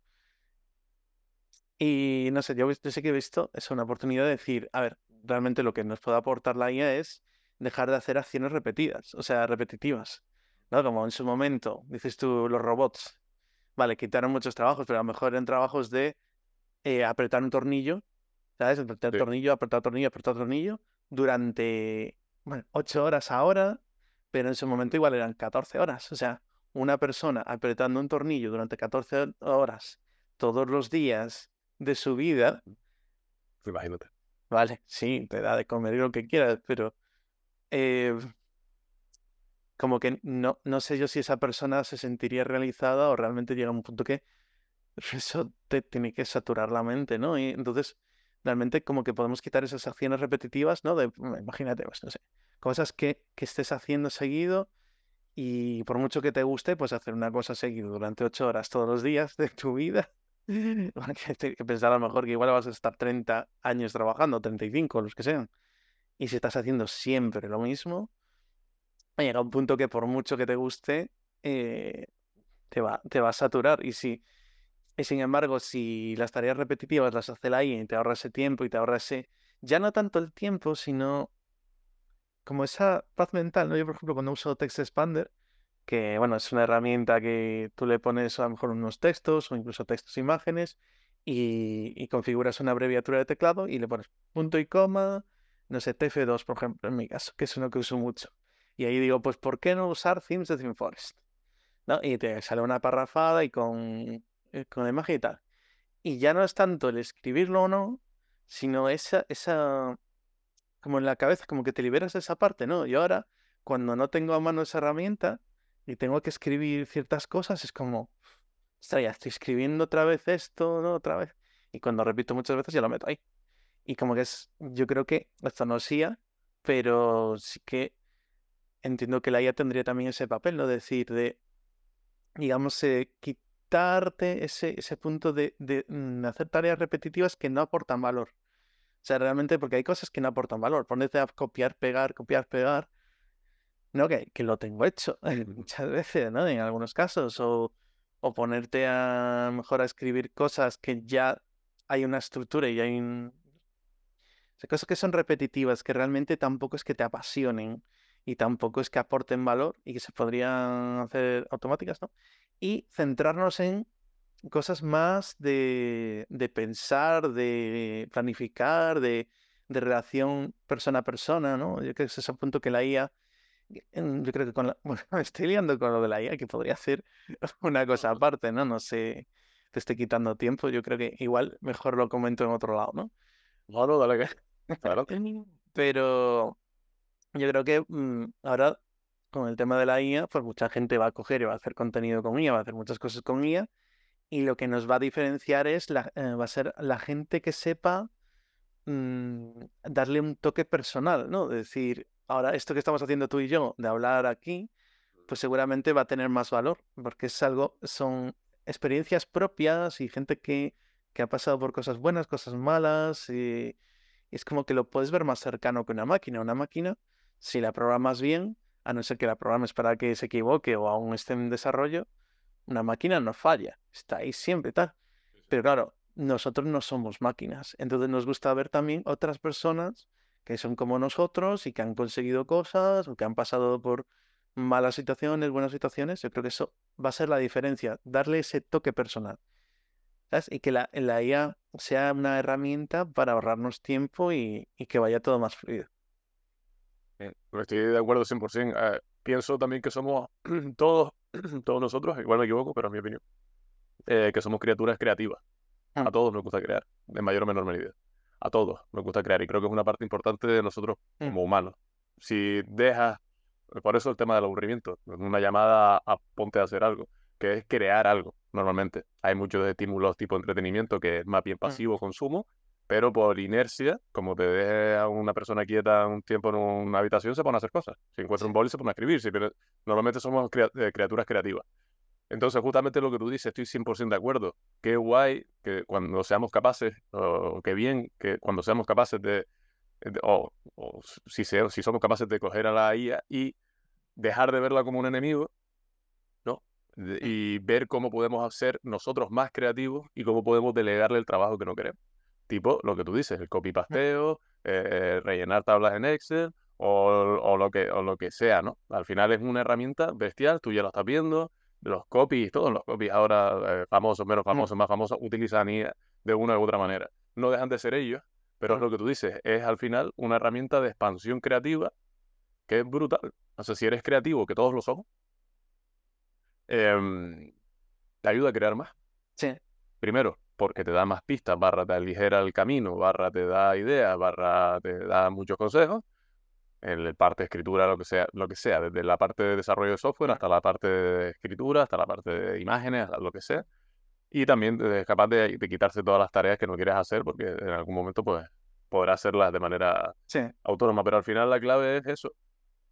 Speaker 2: Y no sé, yo, vis- yo sí que he visto es una oportunidad de decir, a ver, realmente lo que nos puede aportar la I A es dejar de hacer acciones repetidas, o sea, repetitivas, ¿no? Como en su momento, dices tú, los robots, vale, quitaron muchos trabajos, pero a lo mejor eran trabajos de eh, apretar un tornillo, ¿sabes? Apretar
Speaker 1: Sí.
Speaker 2: tornillo, apretar tornillo, apretar tornillo, durante, bueno, ocho horas ahora, pero en su momento igual eran catorce horas, o sea, una persona apretando un tornillo durante catorce horas todos los días de su vida,
Speaker 1: Imagínate.
Speaker 2: vale, sí, te da de comer lo que quieras, pero eh, como que no, no sé yo si esa persona se sentiría realizada o realmente llega a un punto que eso te tiene que saturar la mente, ¿no? Y entonces, realmente como que podemos quitar esas acciones repetitivas, ¿no? De, mm, imagínate, pues no sé, cosas que, que estés haciendo seguido Y por mucho que te guste, pues hacer una cosa seguida durante ocho horas todos los días de tu vida, porque hay que pensar a lo mejor que igual vas a estar treinta años trabajando, treinta y cinco, los que sean, y si estás haciendo siempre lo mismo, llega un punto que por mucho que te guste, eh, te va, te va a saturar. Y si, y sin embargo, si las tareas repetitivas las hace la I A y te ahorra ese tiempo y te ahorra ese, ya no tanto el tiempo, sino como esa paz mental, ¿no? Yo, por ejemplo, cuando uso Text Expander, que bueno, es una herramienta que tú le pones a lo mejor unos textos o incluso textos e imágenes y, y configuras una abreviatura de teclado y le pones punto y coma, no sé, T F dos, por ejemplo, en mi caso, que es uno que uso mucho. Y ahí digo, pues, ¿por qué no usar themes de ThemeForest? ¿No? Y te sale una parrafada y con, eh, con la imagen y tal. Y ya no es tanto el escribirlo o no, sino esa, esa, como en la cabeza, como que te liberas de esa parte, ¿no? Y ahora, cuando no tengo a mano esa herramienta y tengo que escribir ciertas cosas, es como, ostras, ya estoy escribiendo otra vez esto, ¿no? Otra vez. Y cuando repito muchas veces ya lo meto ahí. Y como que es, yo creo que esto no es I A, pero sí que entiendo que la I A tendría también ese papel, ¿no? Decir, de, digamos, eh, quitarte ese, ese punto de, de mm, hacer tareas repetitivas que no aportan valor. O sea, realmente, porque hay cosas que no aportan valor. Ponerte a copiar, pegar, copiar, pegar. No, que, que lo tengo hecho muchas veces, ¿no? En algunos casos. O, o ponerte a a lo mejor a escribir cosas que ya hay una estructura y hay un... O sea, cosas que son repetitivas, que realmente tampoco es que te apasionen y tampoco es que aporten valor y que se podrían hacer automáticas, ¿no? Y centrarnos en cosas más de, de pensar, de planificar, de, de relación persona a persona, ¿no? Yo creo que ese es el punto que la I A, en- yo creo que con la, bueno, me estoy liando con lo de la I A, que podría hacer una cosa aparte, ¿no? No sé, te estoy quitando tiempo, yo creo que igual mejor lo comento en otro lado, ¿no?
Speaker 1: No, no, dale que. Adelante.
Speaker 2: Pero yo creo que mm, ahora con el tema de la I A, pues mucha gente va a coger y va a hacer contenido con I A, va a hacer muchas cosas con I A, y lo que nos va a diferenciar es la, eh, va a ser la gente que sepa mm, darle un toque personal, ¿no? Es decir, ahora esto que estamos haciendo tú y yo, de hablar aquí, pues seguramente va a tener más valor, porque es algo, son experiencias propias y gente que, que ha pasado por cosas buenas, cosas malas, y es como que lo puedes ver más cercano que una máquina. Una máquina, si la programas bien, a no ser que la programes para que se equivoque o aún esté en desarrollo, una máquina no falla, está ahí siempre tal. Pero claro, nosotros no somos máquinas, entonces nos gusta ver también otras personas que son como nosotros y que han conseguido cosas o que han pasado por malas situaciones, buenas situaciones. Yo creo que eso va a ser la diferencia, darle ese toque personal, ¿sabes? Y que la, la I A sea una herramienta para ahorrarnos tiempo y, y que vaya todo más fluido.
Speaker 1: Bien, pues estoy de acuerdo cien por ciento. Eh, pienso también que somos todos, todos nosotros, igual me equivoco, pero es mi opinión, eh, que somos criaturas creativas. A
Speaker 2: Mm,
Speaker 1: todos nos gusta crear, de mayor o menor medida. A todos nos gusta crear y creo que es una parte importante de nosotros
Speaker 2: mm,
Speaker 1: como humanos. Si dejas, por eso el tema del aburrimiento, una llamada a ponte a hacer algo, que es crear algo, normalmente. Hay muchos estímulos tipo entretenimiento que es más bien
Speaker 2: mm,
Speaker 1: pasivo consumo, pero por inercia, como te deje a una persona quieta un tiempo en una habitación, se pone a hacer cosas. Si encuentra un
Speaker 2: sí,
Speaker 1: boli, se pone a escribir. Si pero normalmente somos crea- eh, criaturas creativas. Entonces, justamente lo que tú dices, estoy cien por ciento de acuerdo. Qué guay que cuando seamos capaces, o qué bien que cuando seamos capaces de, de- o, o si, se- si somos capaces de coger a la I A y dejar de verla como un enemigo, ¿no? De-
Speaker 2: mm,
Speaker 1: Y ver cómo podemos hacer nosotros más creativos y cómo podemos delegarle el trabajo que no queremos. Tipo lo que tú dices, el
Speaker 2: mm,
Speaker 1: copy-pasteo, eh, rellenar tablas en Excel o, o lo que, o lo que sea, ¿no? Al final es una herramienta bestial, tú ya lo estás viendo, los copies, todos los copies ahora eh, famosos, menos
Speaker 2: mm,
Speaker 1: famosos, más famosos, utilizan I A de una u otra manera. No dejan de ser ellos, pero es
Speaker 2: mm,
Speaker 1: lo que tú dices, es al final una herramienta de expansión creativa que es brutal. O sea, si eres creativo, que todos lo somos, em, te ayuda a crear más.
Speaker 2: sí,
Speaker 1: Primero, porque te da más pistas, barra te aligera el camino, barra te da ideas, barra te da muchos consejos. En la parte de escritura, lo que sea, lo que sea, desde la parte de desarrollo de software
Speaker 2: mm,
Speaker 1: hasta la parte de escritura, hasta la parte de imágenes, hasta lo que sea. Y también es capaz de, de quitarse todas las tareas que no quieres hacer, porque en algún momento pues podrás hacerlas de manera
Speaker 2: sí,
Speaker 1: autónoma. Pero al final la clave es eso,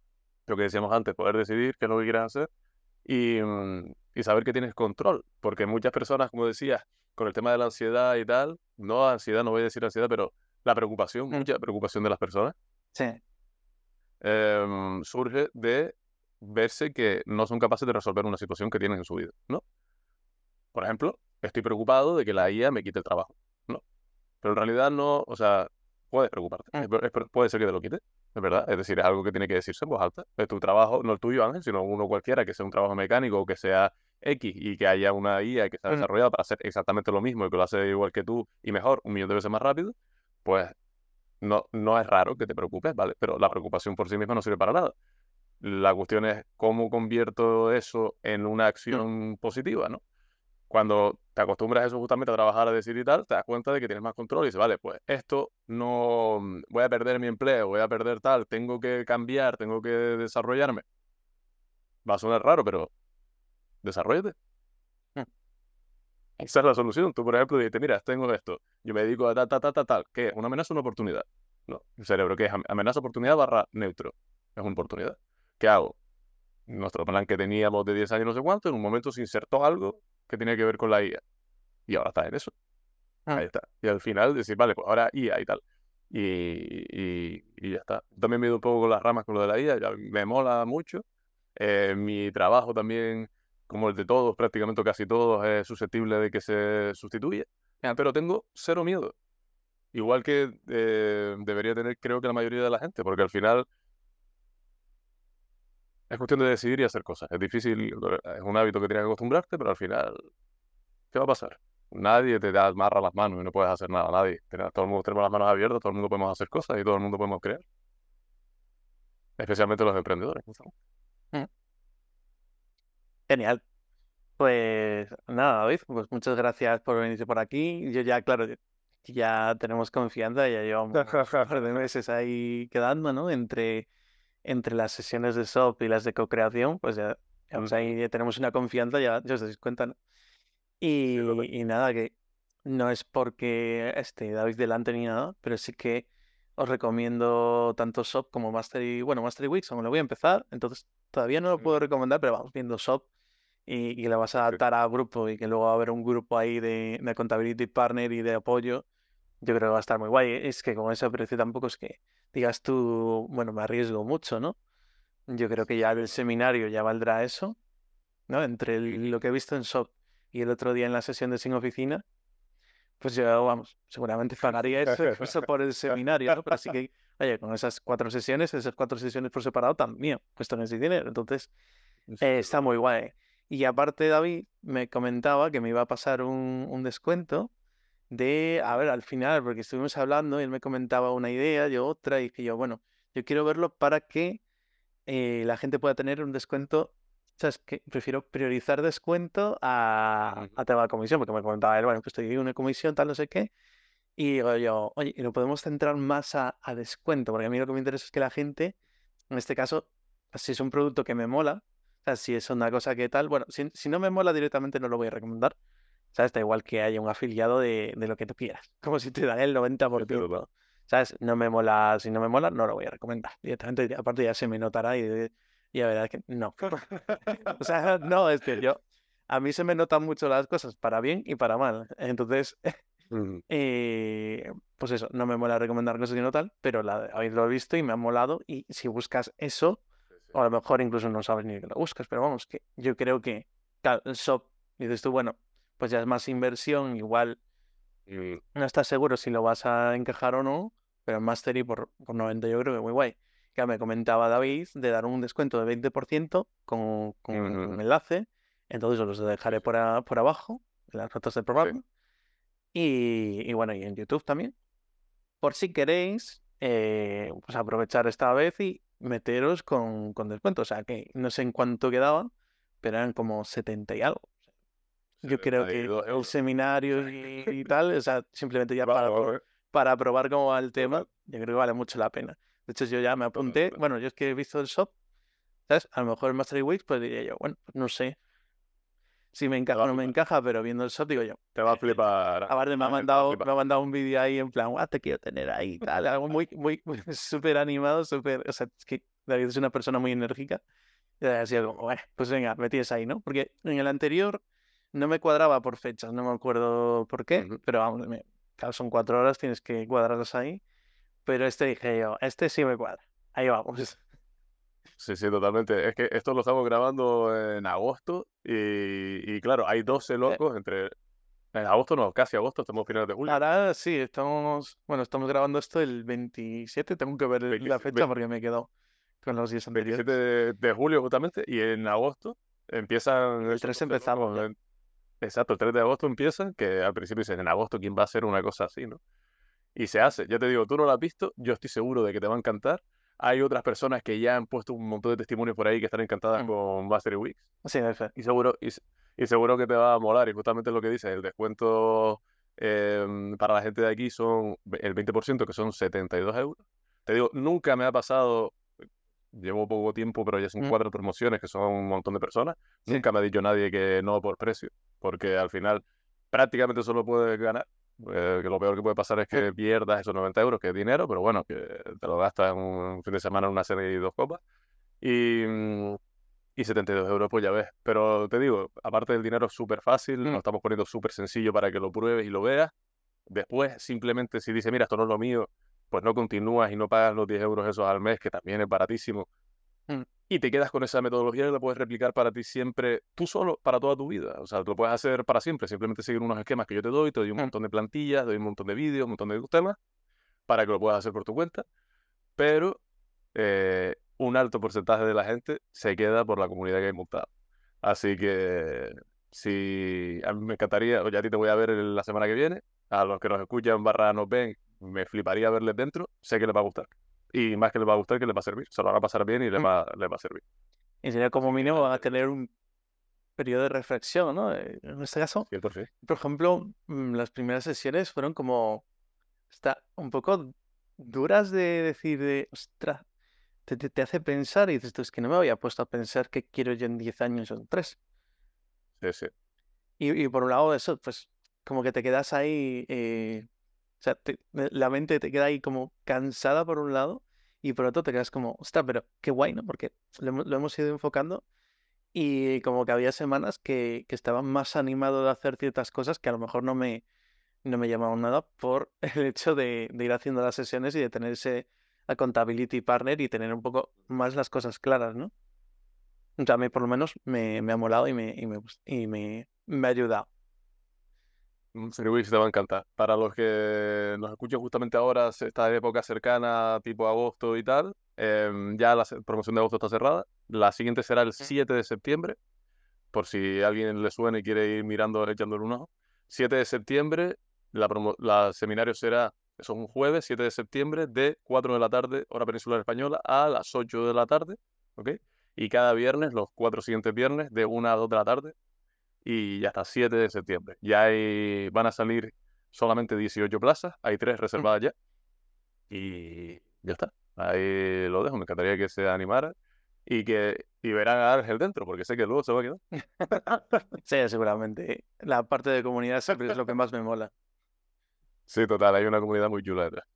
Speaker 1: lo que decíamos antes, poder decidir qué es lo que quieres hacer y, mm, y saber que tienes control. Porque muchas personas, como decías, con el tema de la ansiedad y tal, no ansiedad, no voy a decir ansiedad, pero la preocupación,
Speaker 2: Mm.
Speaker 1: mucha preocupación de las personas,
Speaker 2: Sí.
Speaker 1: em, surge de verse que no son capaces de resolver una situación que tienen en su vida, ¿no? Por ejemplo, estoy preocupado de que la I A me quite el trabajo, ¿no? Pero en realidad no, o sea, puedes preocuparte.
Speaker 2: Mm.
Speaker 1: Es ver- es- puede ser que te lo quite, es verdad. Es decir, es algo que tiene que decirse en voz alta. Es tu trabajo, no el tuyo, Ángel, sino uno cualquiera, que sea un trabajo mecánico o que sea X y que haya una I A que está
Speaker 2: Mm.
Speaker 1: desarrollada para hacer exactamente lo mismo y que lo hace igual que tú y mejor, un millón de veces más rápido, pues no, no es raro que te preocupes, ¿vale? Pero la preocupación por sí misma no sirve para nada. La cuestión es cómo convierto eso en una
Speaker 2: Mm.
Speaker 1: acción positiva, ¿no? Cuando te acostumbras a eso justamente a trabajar, a decir y tal, te das cuenta de que tienes más control y dices, vale, pues esto no, mm, voy a perder mi empleo, voy a perder tal, tengo que cambiar, tengo que desarrollarme. Va a sonar raro, pero desarrollate.
Speaker 2: Mm.
Speaker 1: Esa es la solución. Tú, por ejemplo, dices, mira, tengo esto, yo me dedico a tal, tal, tal, tal, tal, ¿qué es? ¿Una amenaza o una oportunidad? No, el cerebro, ¿qué es? Am- Amenaza, oportunidad barra neutro. Es una oportunidad. ¿Qué hago? Nuestro plan que teníamos de diez años, no sé cuánto, en un momento se insertó algo que tenía que ver con la I A. Y ahora está en eso.
Speaker 2: Mm.
Speaker 1: Ahí está. Y al final decir, vale, pues ahora I A y tal. Y, y, y ya está. También me he ido un poco con las ramas con lo de la I A, ya me mola mucho. Eh, mi trabajo también, como el de todos, prácticamente casi todos, es susceptible de que se sustituya.
Speaker 2: Ya.
Speaker 1: Pero tengo cero miedo. Igual que eh, debería tener, creo que la mayoría de la gente, porque al final es cuestión de decidir y hacer cosas. Es difícil, es un hábito que tienes que acostumbrarte, pero al final, ¿qué va a pasar? Nadie te da amarra las manos y no puedes hacer nada, nadie. Tenemos- Todo el mundo tenemos las manos abiertas, todo el mundo podemos hacer cosas y todo el mundo podemos crear, especialmente los emprendedores.
Speaker 2: Mm. Genial. Pues nada, David, pues muchas gracias por venirse por aquí. Yo ya, claro, ya tenemos confianza, ya llevamos un par de meses ahí quedando, ¿no? Entre, entre las sesiones de S O P y las de co-creación, pues ya, ya, pues ahí ya tenemos una confianza, ya, ya os dais cuenta, ¿no? Y,
Speaker 1: totalmente.
Speaker 2: y nada, que no es porque esté David delante ni nada, pero sí que os recomiendo tanto S O P como Mastery, bueno, Mastery Weeks, aún lo voy a empezar, entonces todavía no lo puedo recomendar, pero vamos viendo S O P y, y lo vas a
Speaker 1: Sí.
Speaker 2: adaptar a grupo y que luego va a haber un grupo ahí de, de accountability partner y de apoyo, yo creo que va a estar muy guay. Es que con ese precio tampoco es que digas tú, bueno, me arriesgo mucho, ¿no? Yo creo que ya del seminario ya valdrá eso, ¿no? Entre el- lo que he visto en S O P y el otro día en la sesión de Sin Oficina, pues yo, vamos, seguramente pagaría eso, eso por el seminario, ¿no? Pero sí que, oye, con esas cuatro sesiones, esas cuatro sesiones por separado también cuestan ese dinero. Entonces,
Speaker 1: Sí, sí,
Speaker 2: eh, está muy
Speaker 1: totalmente.
Speaker 2: guay. Y aparte, David me comentaba que me iba a pasar un, un descuento de, a ver, al final, porque estuvimos hablando y él me comentaba una idea, yo otra, y dije yo, bueno, yo quiero verlo para que eh, la gente pueda tener un descuento. ¿Sabes? Que prefiero priorizar descuento a,
Speaker 1: Ujú.
Speaker 2: a tema de comisión, porque me comentaba él, bueno, pues te digo una comisión, tal, no sé qué. Y digo yo, oye, y lo podemos centrar más a, a descuento, porque a mí lo que me interesa es que la gente, en este caso, si es un producto que me mola, o sea, si es una cosa que tal, bueno, si, si no me mola directamente no lo voy a recomendar, ¿sabes? Da igual que haya un afiliado de, de lo que tú quieras, como si te dan el
Speaker 1: Sí, sí, total.
Speaker 2: noventa por ciento, ¿sabes? No me mola, si no me mola, no lo voy a recomendar. Directamente, aparte ya se me notará y ya verás que no. O sea, no, es que yo, a mí se me notan mucho las cosas para bien y para mal. Entonces,
Speaker 1: Ujú.
Speaker 2: eh, pues eso, no me mola recomendar cosas que no tal, pero la, haberlo visto y me ha molado. Y si buscas eso,
Speaker 1: Sí, sí.
Speaker 2: o a lo mejor incluso no sabes ni que lo buscas, pero vamos, que yo creo que, claro, el S O P, dices tú, bueno, pues ya es más inversión, igual
Speaker 1: Mm,
Speaker 2: no estás seguro si lo vas a encajar o no, pero en Mastery por, por noventa yo creo que muy guay. Que me comentaba David de dar un descuento de veinte por ciento con, con un
Speaker 1: ujú.
Speaker 2: enlace, entonces os los
Speaker 1: Sí,
Speaker 2: dejaré
Speaker 1: sí,
Speaker 2: por, a- por abajo, en las notas del
Speaker 1: sí.
Speaker 2: programa. Y, y bueno, y en YouTube también. Por si queréis, eh, pues aprovechar esta vez y meteros con, con descuento. O sea, que no sé en cuánto quedaba, pero eran como setenta y algo. Yo creo
Speaker 1: setenta y
Speaker 2: que
Speaker 1: dos
Speaker 2: el
Speaker 1: euros.
Speaker 2: seminario y, y tal, o sea, simplemente ya para,
Speaker 1: Vamos a
Speaker 2: pro-
Speaker 1: ver.
Speaker 2: para probar cómo va el tema,
Speaker 1: Total,
Speaker 2: yo creo que vale mucho la pena. De hecho, yo ya me
Speaker 1: total,
Speaker 2: apunté.
Speaker 1: total.
Speaker 2: Bueno, yo es que he visto el shop, ¿sabes? A lo mejor el Mastery Weeks, pues diría yo, bueno, pues no sé si me
Speaker 1: Te
Speaker 2: encaja
Speaker 1: va
Speaker 2: o
Speaker 1: a
Speaker 2: no me
Speaker 1: flipar.
Speaker 2: encaja, pero viendo el shop digo yo.
Speaker 1: Te va a flipar,
Speaker 2: Aparte me ha
Speaker 1: Ángel, te va a
Speaker 2: mandado,
Speaker 1: flipar.
Speaker 2: me ha mandado un vídeo ahí en plan, ah, te quiero tener ahí, tal, algo muy, muy, muy súper animado, súper, o sea, es que David es una persona muy enérgica. Y ha sido como, bueno, pues venga, me tienes ahí, ¿no? Porque en el anterior no me cuadraba por fechas, no me acuerdo por qué,
Speaker 1: Ujú.
Speaker 2: pero vamos, me, claro, son cuatro horas, tienes que cuadrarlas ahí. Pero este dije yo, este sí me cuadra. Ahí vamos.
Speaker 1: Sí, sí, totalmente. Es que esto lo estamos grabando en agosto y, y claro, hay doce
Speaker 2: Eh,
Speaker 1: locos entre... En agosto no, casi agosto, estamos a finales de julio.
Speaker 2: Ahora sí, estamos, bueno, estamos grabando esto el veintisiete, tengo que ver la
Speaker 1: veintisiete,
Speaker 2: fecha porque me quedo con los días
Speaker 1: veintisiete
Speaker 2: anteriores.
Speaker 1: de, de julio justamente, y en agosto empiezan
Speaker 2: El
Speaker 1: esos
Speaker 2: tres
Speaker 1: doce
Speaker 2: empezamos
Speaker 1: locos.
Speaker 2: ya.
Speaker 1: en- Exacto, el tres de agosto empiezan, que al principio dicen, en agosto, ¿quién va a hacer una cosa así, no? Y se hace. Ya te digo, tú no lo has visto, yo estoy seguro de que te va a encantar. Hay otras personas que ya han puesto un montón de testimonios por ahí que están encantadas
Speaker 2: Mm,
Speaker 1: con Mastery Weeks.
Speaker 2: Sí, en efecto.
Speaker 1: Y seguro, y, se- y seguro que te va a molar. Y justamente lo que dices, el descuento em, para la gente de aquí son ve- el veinte por ciento, que son setenta y dos euros. Te digo, nunca me ha pasado, llevo poco tiempo, pero ya son
Speaker 2: Mm,
Speaker 1: cuatro promociones, que son un montón de personas.
Speaker 2: Sí.
Speaker 1: Nunca me ha dicho nadie que no por precio, porque al final prácticamente solo puedes ganar. Eh, que lo peor que puede pasar es
Speaker 2: Eh,
Speaker 1: que pierdas esos noventa euros, que es dinero, pero bueno, que te lo gastas en un fin de semana en una serie y dos copas. Y, mm, y setenta y dos euros, pues ya ves. Pero te digo, aparte del dinero es súper fácil, lo
Speaker 2: mm,
Speaker 1: estamos poniendo súper sencillo para que lo pruebes y lo veas. Después, simplemente si dices, mira, esto no es lo mío, pues no continúas y no pagas los diez euros esos al mes, que también es baratísimo.
Speaker 2: mm,
Speaker 1: Y te quedas con esa metodología y la puedes replicar para ti siempre, tú solo, para toda tu vida. O sea, lo puedes hacer para siempre, simplemente seguir unos esquemas que yo te doy, te doy un
Speaker 2: mm.
Speaker 1: montón de plantillas, te doy un montón de vídeos, un montón de temas, para que lo puedas hacer por tu cuenta. Pero eh, un alto porcentaje de la gente se queda por la comunidad que hay montada. Así que si a mí me encantaría, oye, a ti te voy a ver la semana que viene, a los que nos escuchan barra nos ven, me fliparía verles dentro, sé que les va a gustar. Y más que les va a gustar, que les va a servir. Se lo van a pasar bien y les
Speaker 2: mm.
Speaker 1: va, les va a servir.
Speaker 2: Y sería como
Speaker 1: Así que
Speaker 2: mínimo
Speaker 1: nada,
Speaker 2: van a tener un periodo de reflexión, ¿no? Eh, En este caso,
Speaker 1: cien por ciento.
Speaker 2: por ejemplo, mm, las primeras sesiones fueron como, está un poco duras de decir de, ostras, te, te, te hace pensar y dices, "Tú, es que no me había puesto a pensar qué quiero yo en diez años o en tres".
Speaker 1: Sí, sí.
Speaker 2: Y, y por un lado eso, pues como que te quedas ahí, eh, o sea, te- la mente te queda ahí como cansada por un lado y por otro te quedas como, ostras, pero qué guay, ¿no? Porque lo, hemos- lo hemos ido enfocando y como que había semanas que, que estaba más animado de hacer ciertas cosas que a lo mejor no me, no me llamaban nada por el hecho de, de ir haciendo las sesiones y de tener ese accountability partner y tener un poco más las cosas claras, ¿no? O sea, a mí por lo menos me, me ha molado y me, y me, gust- y me, me ha ayudado.
Speaker 1: Mm, Seriwix te va a encantar. Para los que nos escuchan justamente ahora, se- esta época cercana, tipo agosto y tal, em, ya la se- promoción de agosto está cerrada. La siguiente será el siete de septiembre, por si a alguien le suena y quiere ir mirando, echándole un ojo. siete de septiembre, la, promo- la seminario será, eso es un jueves, siete de septiembre, de cuatro de la tarde, hora peninsular española, a las ocho de la tarde, ¿ok? Y cada viernes, los cuatro siguientes viernes, de una a dos de la tarde, y ya está, siete de septiembre. Ya hay- van a salir solamente dieciocho plazas, hay tres reservadas ya, y ya está. Ahí lo dejo, me encantaría que se animara y que y verán a Ángel dentro, porque sé que luego se va a quedar.
Speaker 2: Sí, seguramente. La parte de comunidad siempre es lo que más me mola.
Speaker 1: Sí, total, hay una comunidad muy chula detrás.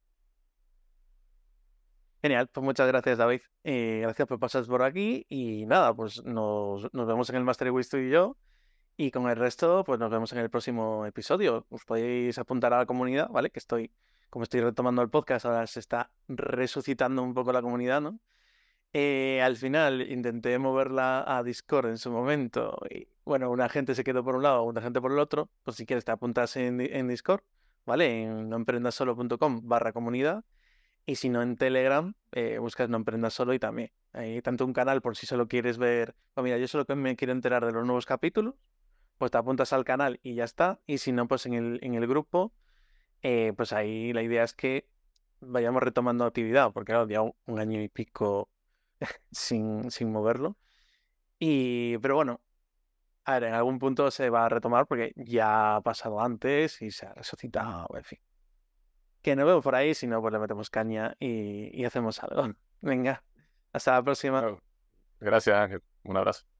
Speaker 2: Genial, pues muchas gracias, David. Eh, gracias por pasar por aquí y nada, pues nos, nos vemos en el Master Quiz tú y yo. Y con el resto, pues nos vemos en el próximo episodio. Os podéis apuntar a la comunidad, ¿vale? Que estoy, como estoy retomando el podcast, ahora se está resucitando un poco la comunidad, ¿no? Eh, al final intenté moverla a Discord en su momento y bueno, una gente se quedó por un lado, una gente por el otro. Pues si quieres te apuntas en, en Discord, ¿vale? En noemprendasolo.com barra comunidad. Y si no en Telegram, eh, buscas No Emprendas Solo y también. Hay tanto un canal por si solo quieres ver, pues mira, yo solo que me quiero enterar de los nuevos capítulos, pues te apuntas al canal y ya está. Y si no, pues en el, en el grupo, eh, pues ahí la idea es que vayamos retomando actividad, porque claro, ya un, un año y pico sin, sin moverlo. Y, pero bueno, a ver, en algún punto se va a retomar porque ya ha pasado antes y se ha resucitado, en fin. Que nos vemos por ahí, si no, pues le metemos caña y, y hacemos algo. Venga, hasta la próxima.
Speaker 1: Claro. Gracias, Ángel. Un abrazo.